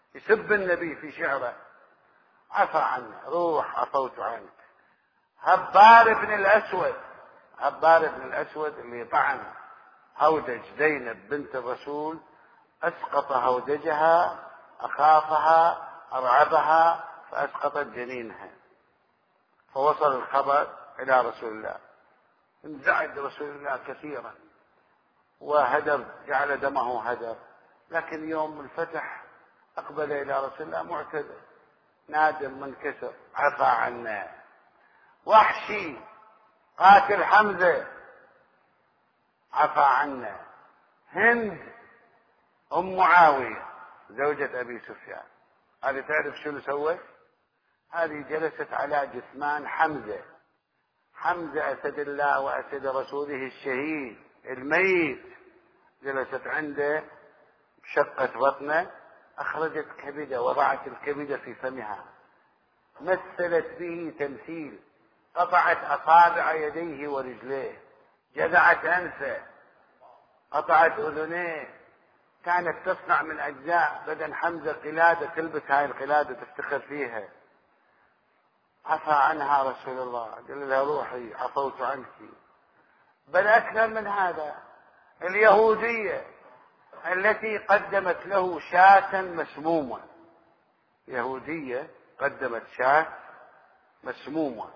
يسب النبي في شعره، عفى عنه، روح عفوت عنك. هبار بن الأسود، هبار بن الأسود اللي طعن هودج زينب بنت الرسول، أسقط هودجها، أخافها، أرعبها، فأسقطت جنينها. فوصل الخبر إلى رسول الله، انزعج رسول الله كثيرا وهدر، جعل دمه هدر. لكن يوم الفتح أقبل إلى رسول الله معتذر نادم منكسر، عفى عنا. وحشي قاتل حمزة، عفى عنا. هند أم معاوية زوجة أبي سفيان، هذه تعرف شو سوت؟ هذه جلست على جثمان حمزة، حمزة أسد الله وأسد رسوله الشهيد الميت، جلست عنده شقت بطنه، أخرجت كبده، وضعت الكبده في فمها، مثلت به تمثيل، قطعت أصابع يديه ورجليه، جذعت أنفه، قطعت أذنيه، كانت تصنع من أجزاء بدن حمزة قلادة، تلبس هاي القلادة تفتخر فيها. عفى عنها رسول الله، قال لها روحي عفوت عنك. بل أكثر من هذا، اليهودية التي قدمت له شاة مسمومة، يهودية قدمت شاة مسمومة،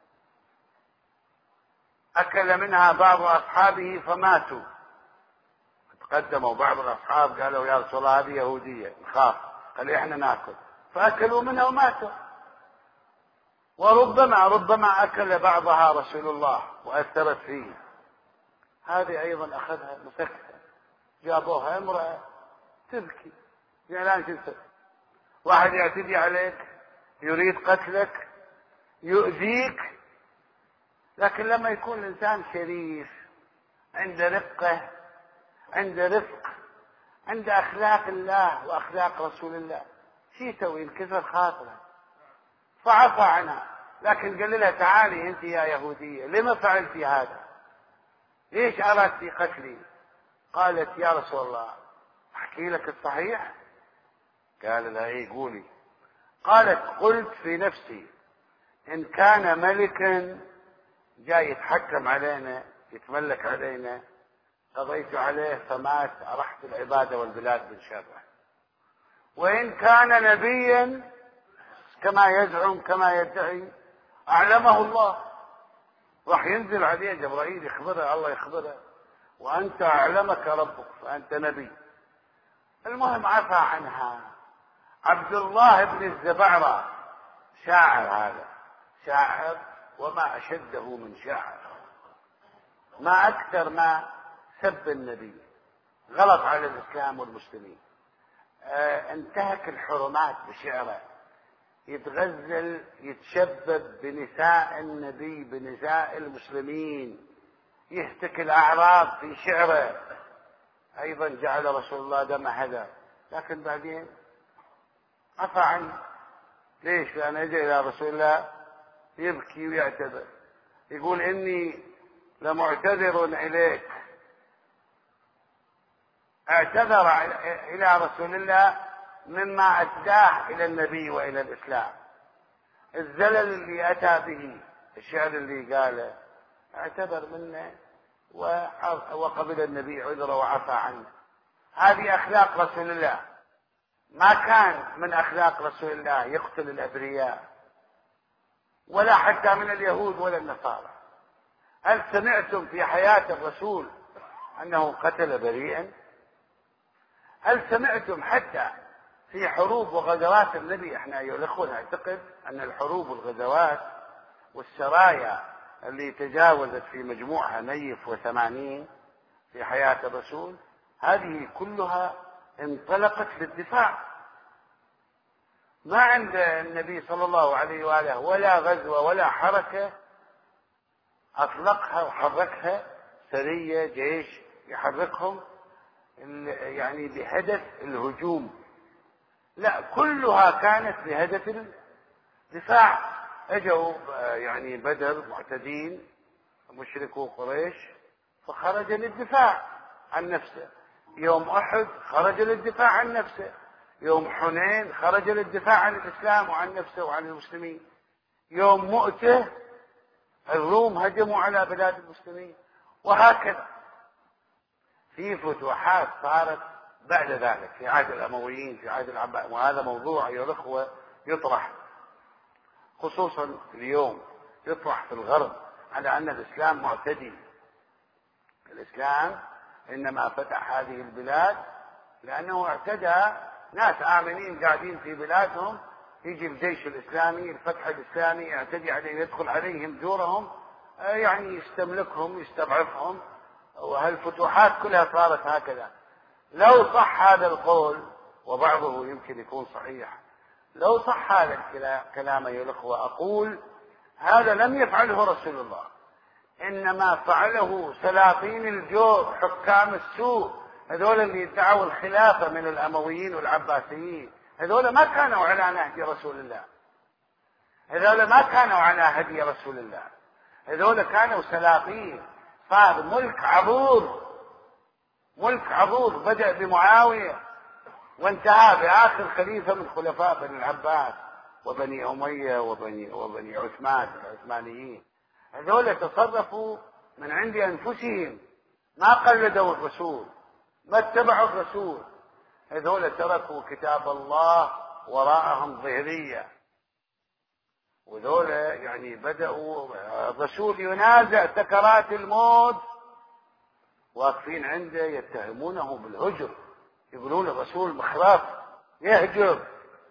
أكل منها بعض أصحابه فماتوا. تقدموا بعض الأصحاب قالوا يا رسول الله هذه يهودية نخاف، قال إحنا ناكل، فأكلوا منها وماتوا. وربما ربما أكل بعضها رسول الله وأثرت فيه، هذه أيضا أخذها مسكتها، جابوها امرأة تبكي، زعلان جدا، واحد يعتدي عليك، يريد قتلك، يؤذيك. لكن لما يكون الإنسان شريف، عنده رقة، عنده رفق، عنده أخلاق الله وأخلاق رسول الله، شي يسوي؟ انكسر خاطره فعفى عنها. لكن قال لها تعالي انت يا يهودية، لما فعلتي هذا؟ ليش اردتي قتلي؟ قالت يا رسول الله احكي لك الصحيح؟ قال لها ايه قولي. قالت قلت في نفسي ان كان ملكا جاي يتحكم علينا يتملك علينا قضيت عليه فمات ارحت العبادة والبلاد من شره، وان كان نبيا كما يزعم كما يدعي أعلمه الله، راح ينزل عليه جبرائيل يخبره، الله يخبره، وأنت أعلمك ربك فأنت نبي. المهم عفى عنها. عبد الله بن الزبعرة شاعر، هذا شاعر وما أشده من شاعر، ما أكثر ما سب النبي، غلط على الإسلام والمسلمين، اه انتهك الحرمات بشعره، يتغزل يتشبب بنساء النبي بنساء المسلمين، يهتك الأعراض في شعره، أيضا جعل رسول الله دم هذا. لكن بعدين عفى عنه. ليش؟ لأن أجى إلى رسول الله يبكي ويعتذر، يقول إني لمعتذر إليك. اعتذر إلى رسول الله مما أداه إلى النبي وإلى الإسلام، الزلل اللي أتى به، الشعر اللي قاله، اعتذر منه وقبل النبي عذره وعفى عنه. هذه أخلاق رسول الله. ما كان من أخلاق رسول الله يقتل الأبرياء، ولا حتى من اليهود ولا النصارى. هل سمعتم في حياة الرسول أنه قتل بريئا؟ هل سمعتم حتى في حروب وغزوات النبي؟ احنا ايها الاخوه نعتقد ان الحروب والغزوات والسرايا اللي تجاوزت في مجموعها نيف وثمانين في حياة الرسول، هذه كلها انطلقت للدفاع. ما عند النبي صلى الله عليه وآله ولا غزوة ولا حركة أطلقها وحركها سرية جيش يحركهم يعني بهدف الهجوم، لا، كلها كانت بهدف الدفاع. اجوا يعني بدر معتدين مشركو قريش فخرج للدفاع عن نفسه، يوم احد خرج للدفاع عن نفسه، يوم حنين خرج للدفاع عن الإسلام وعن نفسه وعن المسلمين. يوم مؤتة الروم هجموا على بلاد المسلمين. وهكذا في فتوحات صارت بعد ذلك في عهد الأمويين في عهد العباس. وهذا موضوع يا الأخوة يطرح خصوصا اليوم، يطرح في الغرب على أن الإسلام معتدي. الإسلام إنما فتح هذه البلاد لأنه اعتدى ناس آمنين قاعدين في بلادهم، يجي الجيش الإسلامي الفتح الإسلامي يعتدي عليهم، يدخل عليهم دورهم، يعني يستملكهم يستضعفهم. وهالفتوحات كلها صارت هكذا. لو صح هذا القول، وبعضه يمكن يكون صحيح، لو صح هذا الكلام يا الأخوة أقول هذا لم يفعله رسول الله، إنما فعله سلاطين الجور حكام السوء، هذول اللي ادعوا الخلافة من الأمويين والعباسيين. هذول ما كانوا على نهج رسول الله، هذول ما كانوا على هدي رسول الله، هذول كانوا سلاطين. صار ملك عبور، ملك عبور بدأ بمعاوية وانتهى بآخر خليفة من خلفاء بني العباس وبني أمية وبني, وبني عثمان العثمانيين. هذول تصرفوا من عند أنفسهم، ما قلدوا الرسول، ما اتبعوا الرسول. هذول تركوا كتاب الله وراءهم ظهرية، وذول يعني بدأوا الرسول ينازع سكرات الموت، واقفين عنده يتهمونه بالهجر، يقولون الرسول مخرف يهجر.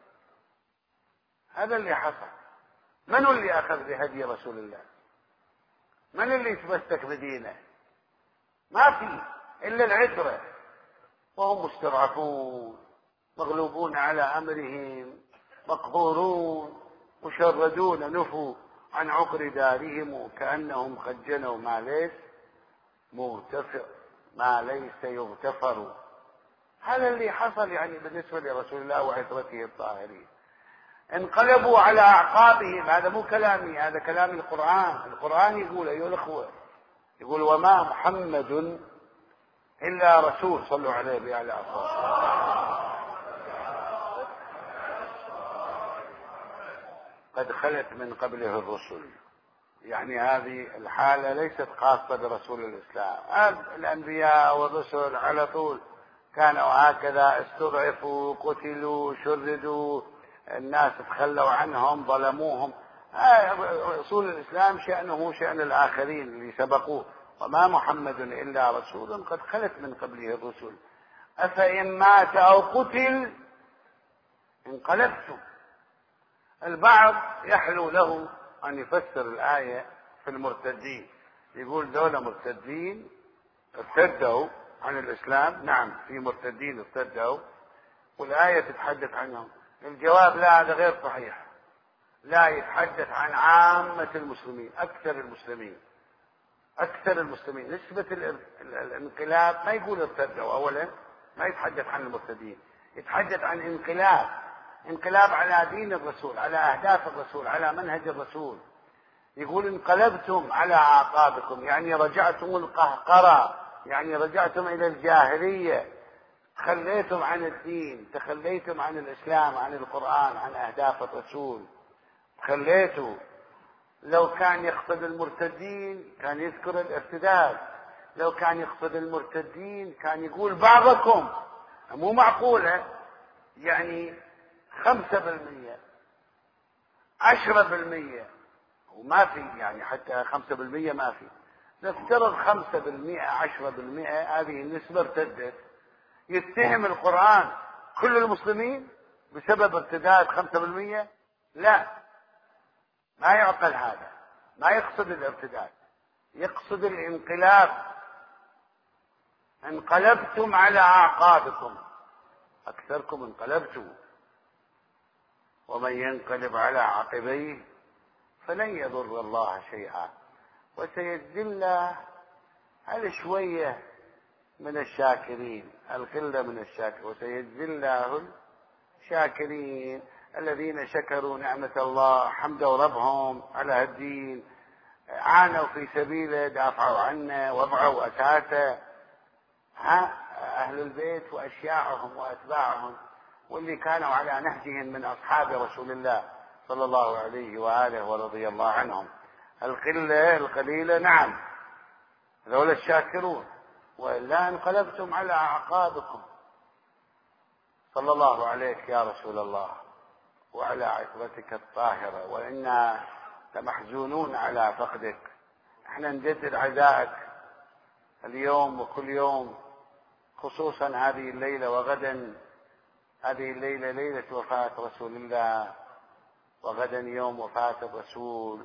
هذا اللي حصل. من اللي أخذ بهدي رسول الله؟ من اللي يتمسك بدينه؟ ما في إلا العترة، وهم مستضعفون مغلوبون على أمرهم مقهورون مشردون، نفوا عن عقر دارهم وكأنهم قد جنوا ما ليس مغتفر ما ليس يغتفر. هذا اللي حصل يعني بالنسبة لرسول الله وعترته الطاهرين. انقلبوا على أعقابهم. هذا مو كلامي، هذا كلام القرآن. القرآن يقول أيها الأخوة، يقول وما محمد إلا رسول، صلوا عليه بأعلى أصوات، قد خلت من قبله الرسل. يعني هذه الحالة ليست خاصة برسول الإسلام. الأنبياء والرسل على طول كانوا هكذا، استضعفوا قتلوا شردوا، الناس تخلوا عنهم ظلموهم. رسول الإسلام شأنه شأن الآخرين اللي سبقوه. وما محمد إلا رسول قد خلت من قبله الرسل أفإن مات أو قتل انقلبتم. البعض يحلو له أن يفسر الآية في المرتدين، يقول دولة مرتدين ارتدوا عن الإسلام. نعم في مرتدين ارتدوا والآية تتحدث عنهم. الجواب لا، هذا غير صحيح. لا، يتحدث عن عامة المسلمين، أكثر المسلمين، أكثر المسلمين. نسبة الانقلاب ما يقول ارتدوا أولا، ما يتحدث عن المرتدين، يتحدث عن انقلاب، انقلاب على دين الرسول، على أهداف الرسول، على منهج الرسول. يقول انقلبتم على أعقابكم، يعني رجعتم القهقرة، يعني رجعتم إلى الجاهلية، تخليتم عن الدين، تخليتم عن الإسلام، عن القرآن، عن أهداف الرسول، تخليتوا. لو كان يقصد المرتدين كان يذكر الارتداد، لو كان يقصد المرتدين كان يقول بعضكم. مو معقولة يعني خمسة بالمية عشرة بالمية، وما في يعني حتى خمسة بالمية ما في. نفترض خمسة بالمئة عشرة بالمئة، هذه النسبة ارتدت. يتهم القرآن كل المسلمين بسبب ارتداد خمسة بالمئة؟ لا، ما يعقل هذا. ما يقصد الارتداد، يقصد الانقلاب. انقلبتم على أعقابكم، أكثركم انقلبتم. ومن ينقلب على عقبيه فلن يضر الله شيئا وسيجزي الله على شوية من الشاكرين، القلة من الشاكرين، وسيجزي الله الشاكرين الذين شكروا نعمة الله، حمدوا ربهم على الدين، عانوا في سبيله، دافعوا عنه، وضعوا أساسه. ها أهل البيت وأشياعهم وأتباعهم. واللي كانوا على نهجهم من أصحاب رسول الله صلى الله عليه وآله ورضي الله عنهم. القلة القليلة نعم ذولا الشاكرون، وإلا انقلبتم على أعقابكم. صلى الله عليك يا رسول الله وعلى عتبتك الطاهرة، وإنا لمحزونون على فقدك. احنا نجدد عزائك اليوم وكل يوم، خصوصا هذه الليلة وغدا. هذه الليلة ليلة وفاة رسول الله، وغدا يوم وفاة الرسول،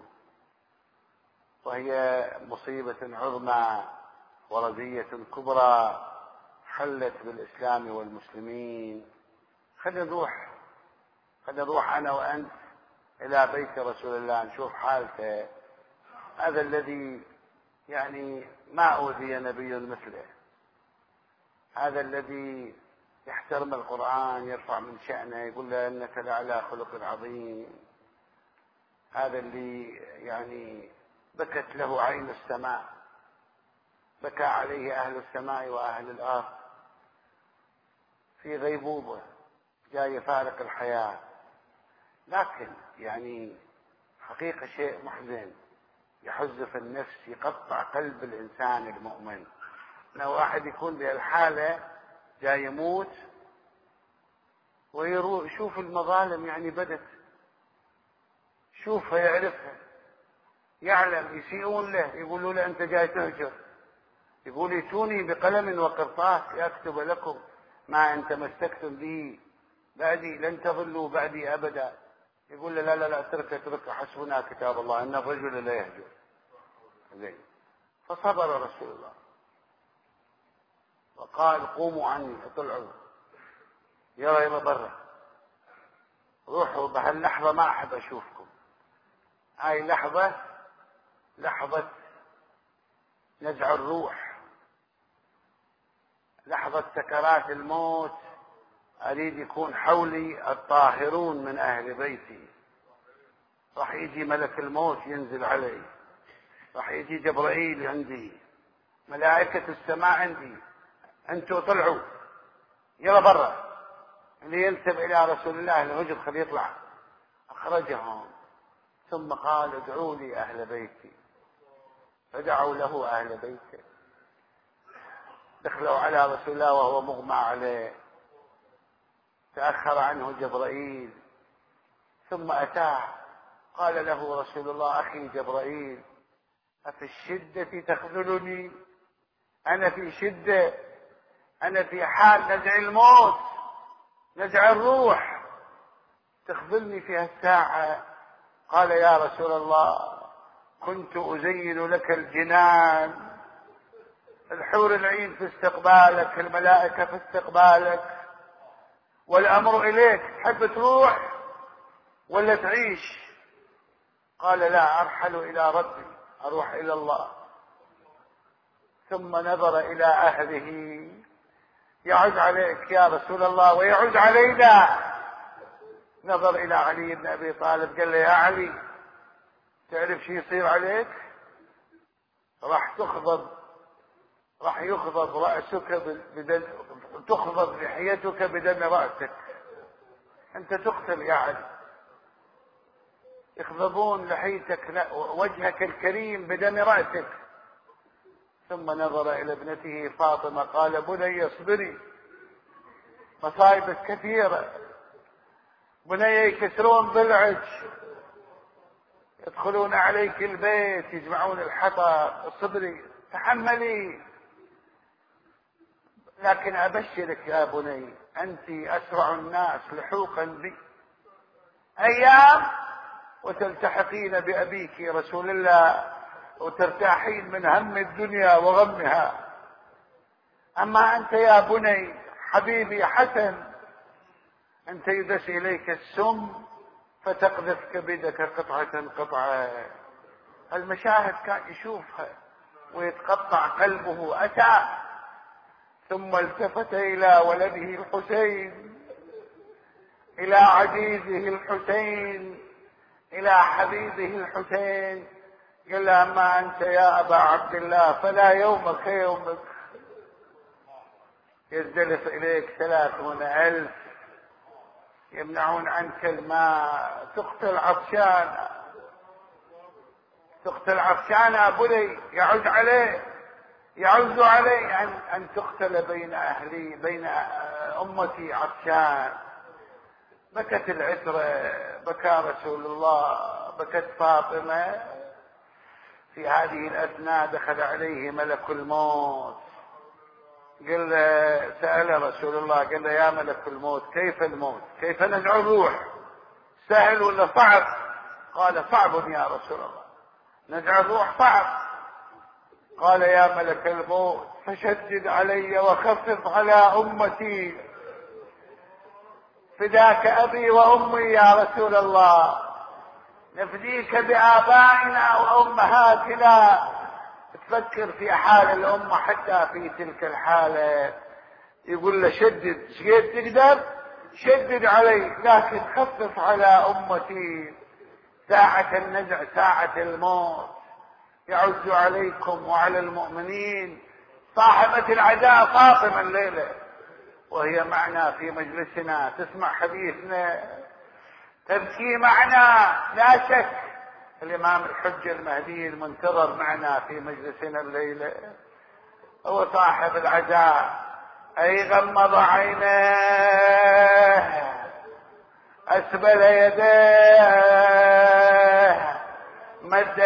وهي مصيبة عظمى ورزية كبرى حلت بالإسلام والمسلمين. خلينا نروح خلينا نروح أنا وأنت إلى بيت رسول الله نشوف حالته. هذا الذي يعني ما أوذي نبي مثله، هذا الذي يحترم القرآن، يرفع من شأنه، يقول له إنك لعلى خلق عظيم. هذا اللي يعني بكت له عين السماء، بكى عليه أهل السماء وأهل الأرض في غيبوبة، جاء يفارق الحياة. لكن يعني حقيقة شيء محزن يحز في النفس، يقطع قلب الإنسان المؤمن. لو واحد يكون بهالحالة جاي يموت ويشوف المظالم يعني بدت، شوفها يعرفها، يعلم يسيئون له، يقولوا له أنت جاي تهجر، يقول ائتوني بقلم وقرطاس يكتب لكم ما أن تمسكتم به بعدي لن تضلوا بعدي أبدا. يقول له لا لا لا اترك اترك حسبنا كتاب الله إن الرجل لا يهجر. زين. فصبر رسول الله وقال قوموا عني، اطلعوا يلا يلا برا، روحوا بهاللحظة ما أحب أشوفكم. هاي لحظة لحظة نزع الروح، لحظة سكرات الموت. أريد يكون حولي الطاهرون من أهل بيتي. راح يجي ملك الموت ينزل علي، راح يجي جبرائيل عندي، ملائكة السماء عندي. أنتوا طلعوا يلا برا، اللي ينسب إلى رسول الله الهجر خليه يطلع. أخرجهم ثم قال ادعوا لي أهل بيتي، فدعوا له أهل بيته. دخلوا على رسول الله وهو مغمى عليه، تأخر عنه جبرائيل ثم أتاه. قال له رسول الله أخي جبرائيل أفي الشدة تخذلني؟ أنا في شدة، أنا في حال نزع الموت، نزع الروح، تخذلني في هالساعة. قال يا رسول الله كنت أزين لك الجنان، الحور العين في استقبالك، الملائكة في استقبالك، والأمر إليك، تحب تروح ولا تعيش؟ قال لا أرحل إلى ربي، أروح إلى الله. ثم نظر إلى أهله، يعود عليك يا رسول الله ويعود علينا. نظر إلى علي بن أبي طالب قال له يا علي تعرف شو يصير عليك؟ راح تخضب، راح يخضب رأسك بدم، تخضب لحيتك بدم رأسك، أنت تقتل يا علي. يخضبون لحيتك وجهك الكريم بدم رأسك. ثم نظر إلى ابنته فاطمة قال بني اصبري، مصائبك كثيرة، بني يكسرون ضلعك، يدخلون عليك البيت يجمعون الحطب، اصبري تحملي. لكن أبشرك يا بني أنت أسرع الناس لحوقا بي، أيام وتلتحقين بأبيك رسول الله وترتاحين من هم الدنيا وغمها. أما أنت يا بني حبيبي حسن، أنت يدس إليك السم فتقذف كبدك قطعة قطعة. المشاهد كان يشوفها ويتقطع قلبه. أتى ثم التفت إلى ولده الحسين، إلى عزيزه الحسين، إلى حبيبه الحسين، قال له أما أنت يا أبا عبد الله فلا يومك يومك. يزدلف إليك ثلاثون ألف يمنعون عنك الماء، تقتل عطشان، تقتل عطشان أبولي، يعز عليه يعز عليه أن, أن تقتل بين أهلي بين أمتي عطشان. بكت العترة، بكى رسول الله، بكت فاطمة. في هذه الأثناء دخل عليه ملك الموت، قال له، سأل رسول الله قال له يا ملك الموت كيف الموت؟ كيف نزع الروح؟ سهل ولا صعب؟ قال صعب يا رسول الله، نزع الروح صعب. قال يا ملك الموت فشدد علي وخفف على أمتي، فداك أبي وأمي يا رسول الله، نفديك بآبائنا وأمهاتنا. تفكر في حال الأمة حتى في تلك الحالة. يقول له شدد، شقيت تقدر شدد علي، لكن خفف على أمتي، ساعة النزع ساعة الموت يعز عليكم وعلى المؤمنين. صاحبة العزاء فاطمة الليلة وهي معنا في مجلسنا تسمع حديثنا، تبكي معنا لا شك. الإمام الحجة المهدي المنتظر معنا في مجلسنا الليلة هو صاحب العزاء. أي غمض عينيه، أسبل يديه، مد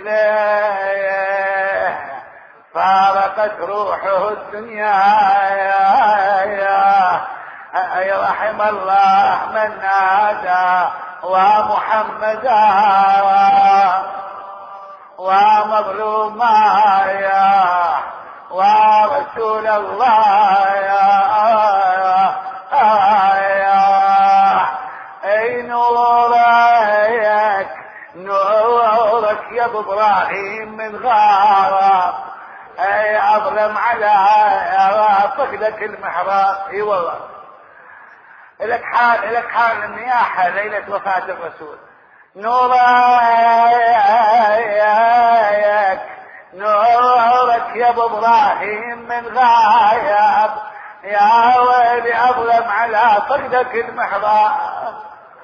رجليه، فارقت روحه الدنيا. أي رحم الله من نادى ومحمدا ومظلوما يا ورسول الله يا اي نورك نورك يا ابو ابراهيم من غارة، اي اظلم على فقدك المحراب. اي والله لك حال لك حال النياحة ليلة وفاة الرسول. نورك نورك يا ابو ابراهيم من غايب، يا ويلي اظلم على فقدك المحراب،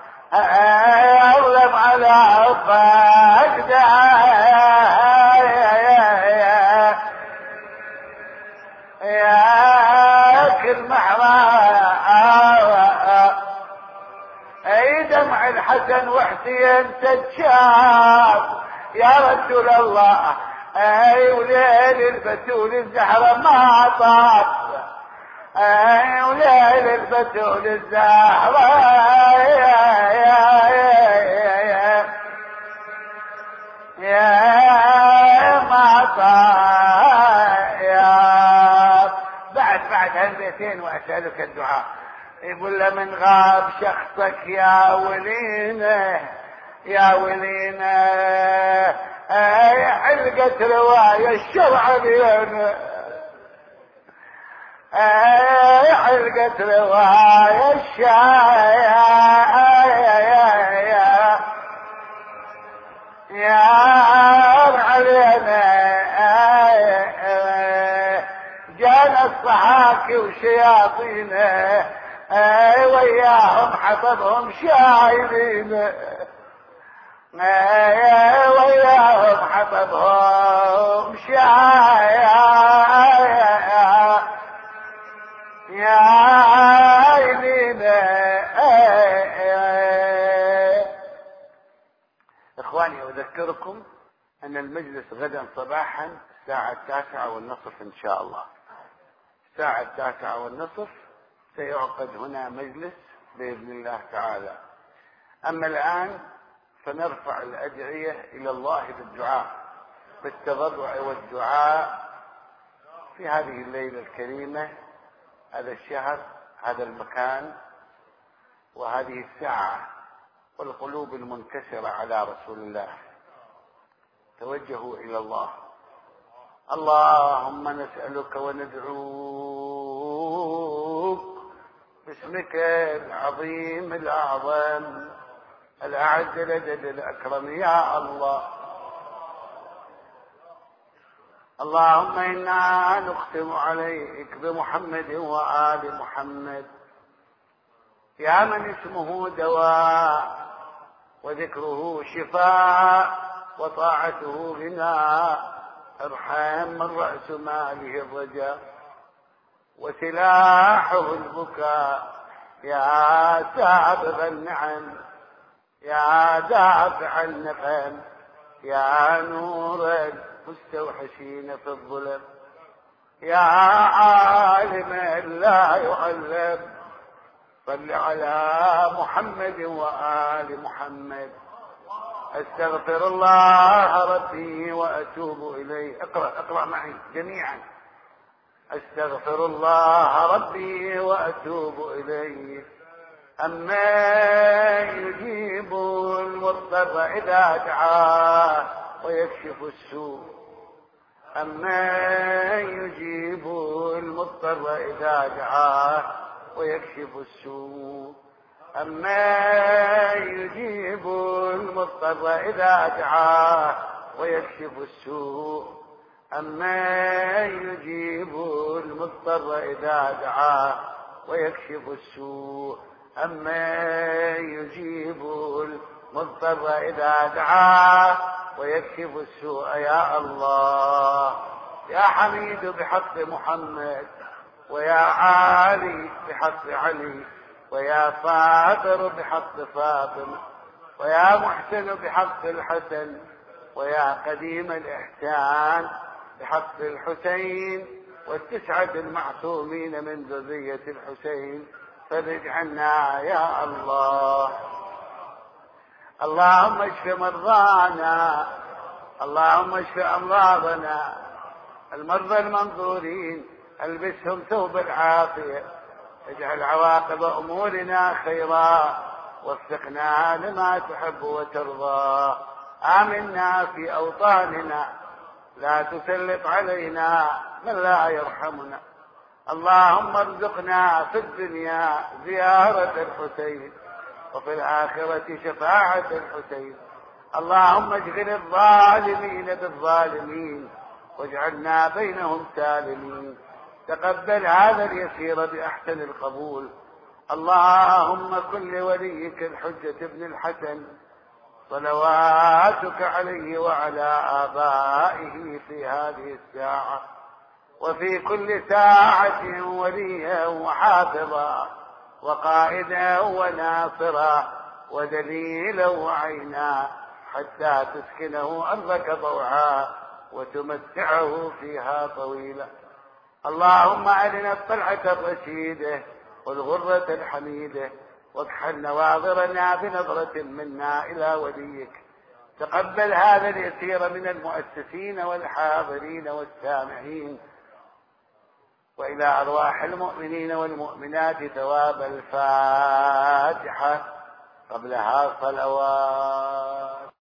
اظلم على فقدك يا المحراب. اي دمع الحسن وحسين تتشاف يا رسول الله، اي وليل البتول الزهرة ما طاف، اي وليل البتول الزهرة يا يا يا يا ما طاف. يا بعد بعد هالبيتين واسألك الدعاء. يقول له من غاب شخصك يا ولينا يا ولينا، اي حلقة رواية الشرع بينا، اي حلقة رواية الشرع يا علينا. جانا الصحاكي وشياطينه، اي وياهم حفظهم شايلين، اي وياهم حفظهم شايلين. اخواني اذكركم ان المجلس غدا صباحا الساعة التاسعة والنصف ان شاء الله، الساعة التاسعة والنصف سيعقد هنا مجلس بإذن الله تعالى. أما الآن فنرفع الأدعية إلى الله بالدعاء، بالتضرع والدعاء في هذه الليلة الكريمة، هذا الشهر، هذا المكان، وهذه الساعة، والقلوب المنكسرة على رسول الله. توجهوا إلى الله. اللهم نسألك وندعوك باسمك العظيم الأعظم الأعز الأجل الأكرم يا الله. اللهم إنا نختم عليك بمحمد وآل محمد يا من اسمه دواء وذكره شفاء وطاعته غناء، ارحم من رأس ماله الرجاء وسلاحه البكاء، يا سابغ النعم يا دافع النقم، يا نور المستوحشين في الظلم، يا عالم لا يعلم، صل على محمد وآل محمد. استغفر الله ربي واتوب اليه. اقرأ اقرأ معي جميعا. استغفر الله ربي واتوب اليه. أما يجيب المضطر إذا دعاه ويكشف السوء، أما يجيب المضطر إذا دعاه ويكشف السوء، أما يجيب المضطر إذا دعاه ويكشف السوء، أما يجيب المضطر إذا دعاه ويكشف السوء، أما يجيب المضطر إذا دعاه ويكشف السوء. يا الله يا حميد بحق محمد، ويا عالي بحق علي، ويا فاطر بحق فاطمة، ويا محسن بحق الحسن، ويا قديم الإحسان بحق الحسين والتسعة المعصومين من ذرية الحسين، فرج عنا يا الله. اللهم اشف مرضانا، اللهم اشف أمراضنا، المرضى المنظورين البسهم ثوب العافية، اجعل عواقب أمورنا خيرا، وفقنا لما تحب وترضى، آمنا في أوطاننا، لا تسلط علينا من لا يرحمنا. اللهم ارزقنا في الدنيا زيارة الحسين، وفي الآخرة شفاعة الحسين. اللهم اشغل الظالمين بالظالمين، واجعلنا بينهم سالمين. تقبل هذا اليسير بأحسن القبول. اللهم كن لوليك الحجة ابن الحسن صلواتك عليه وعلى آبائه في هذه الساعة وفي كل ساعة وليا وحافظا وقائدا وناصرا ودليلا وعينا، حتى تسكنه أرضك طوعا وتمتعه فيها طويلا. اللهم أرنا الطلعة الرشيدة والغرة الحميدة، واكحل نواظرنا بنظرة منا إلى وليك. تقبل هذا اليسير من المؤسسين والحاضرين والسامعين، وإلى أرواح المؤمنين والمؤمنات ثواب الفاتحة قبلها صلوات.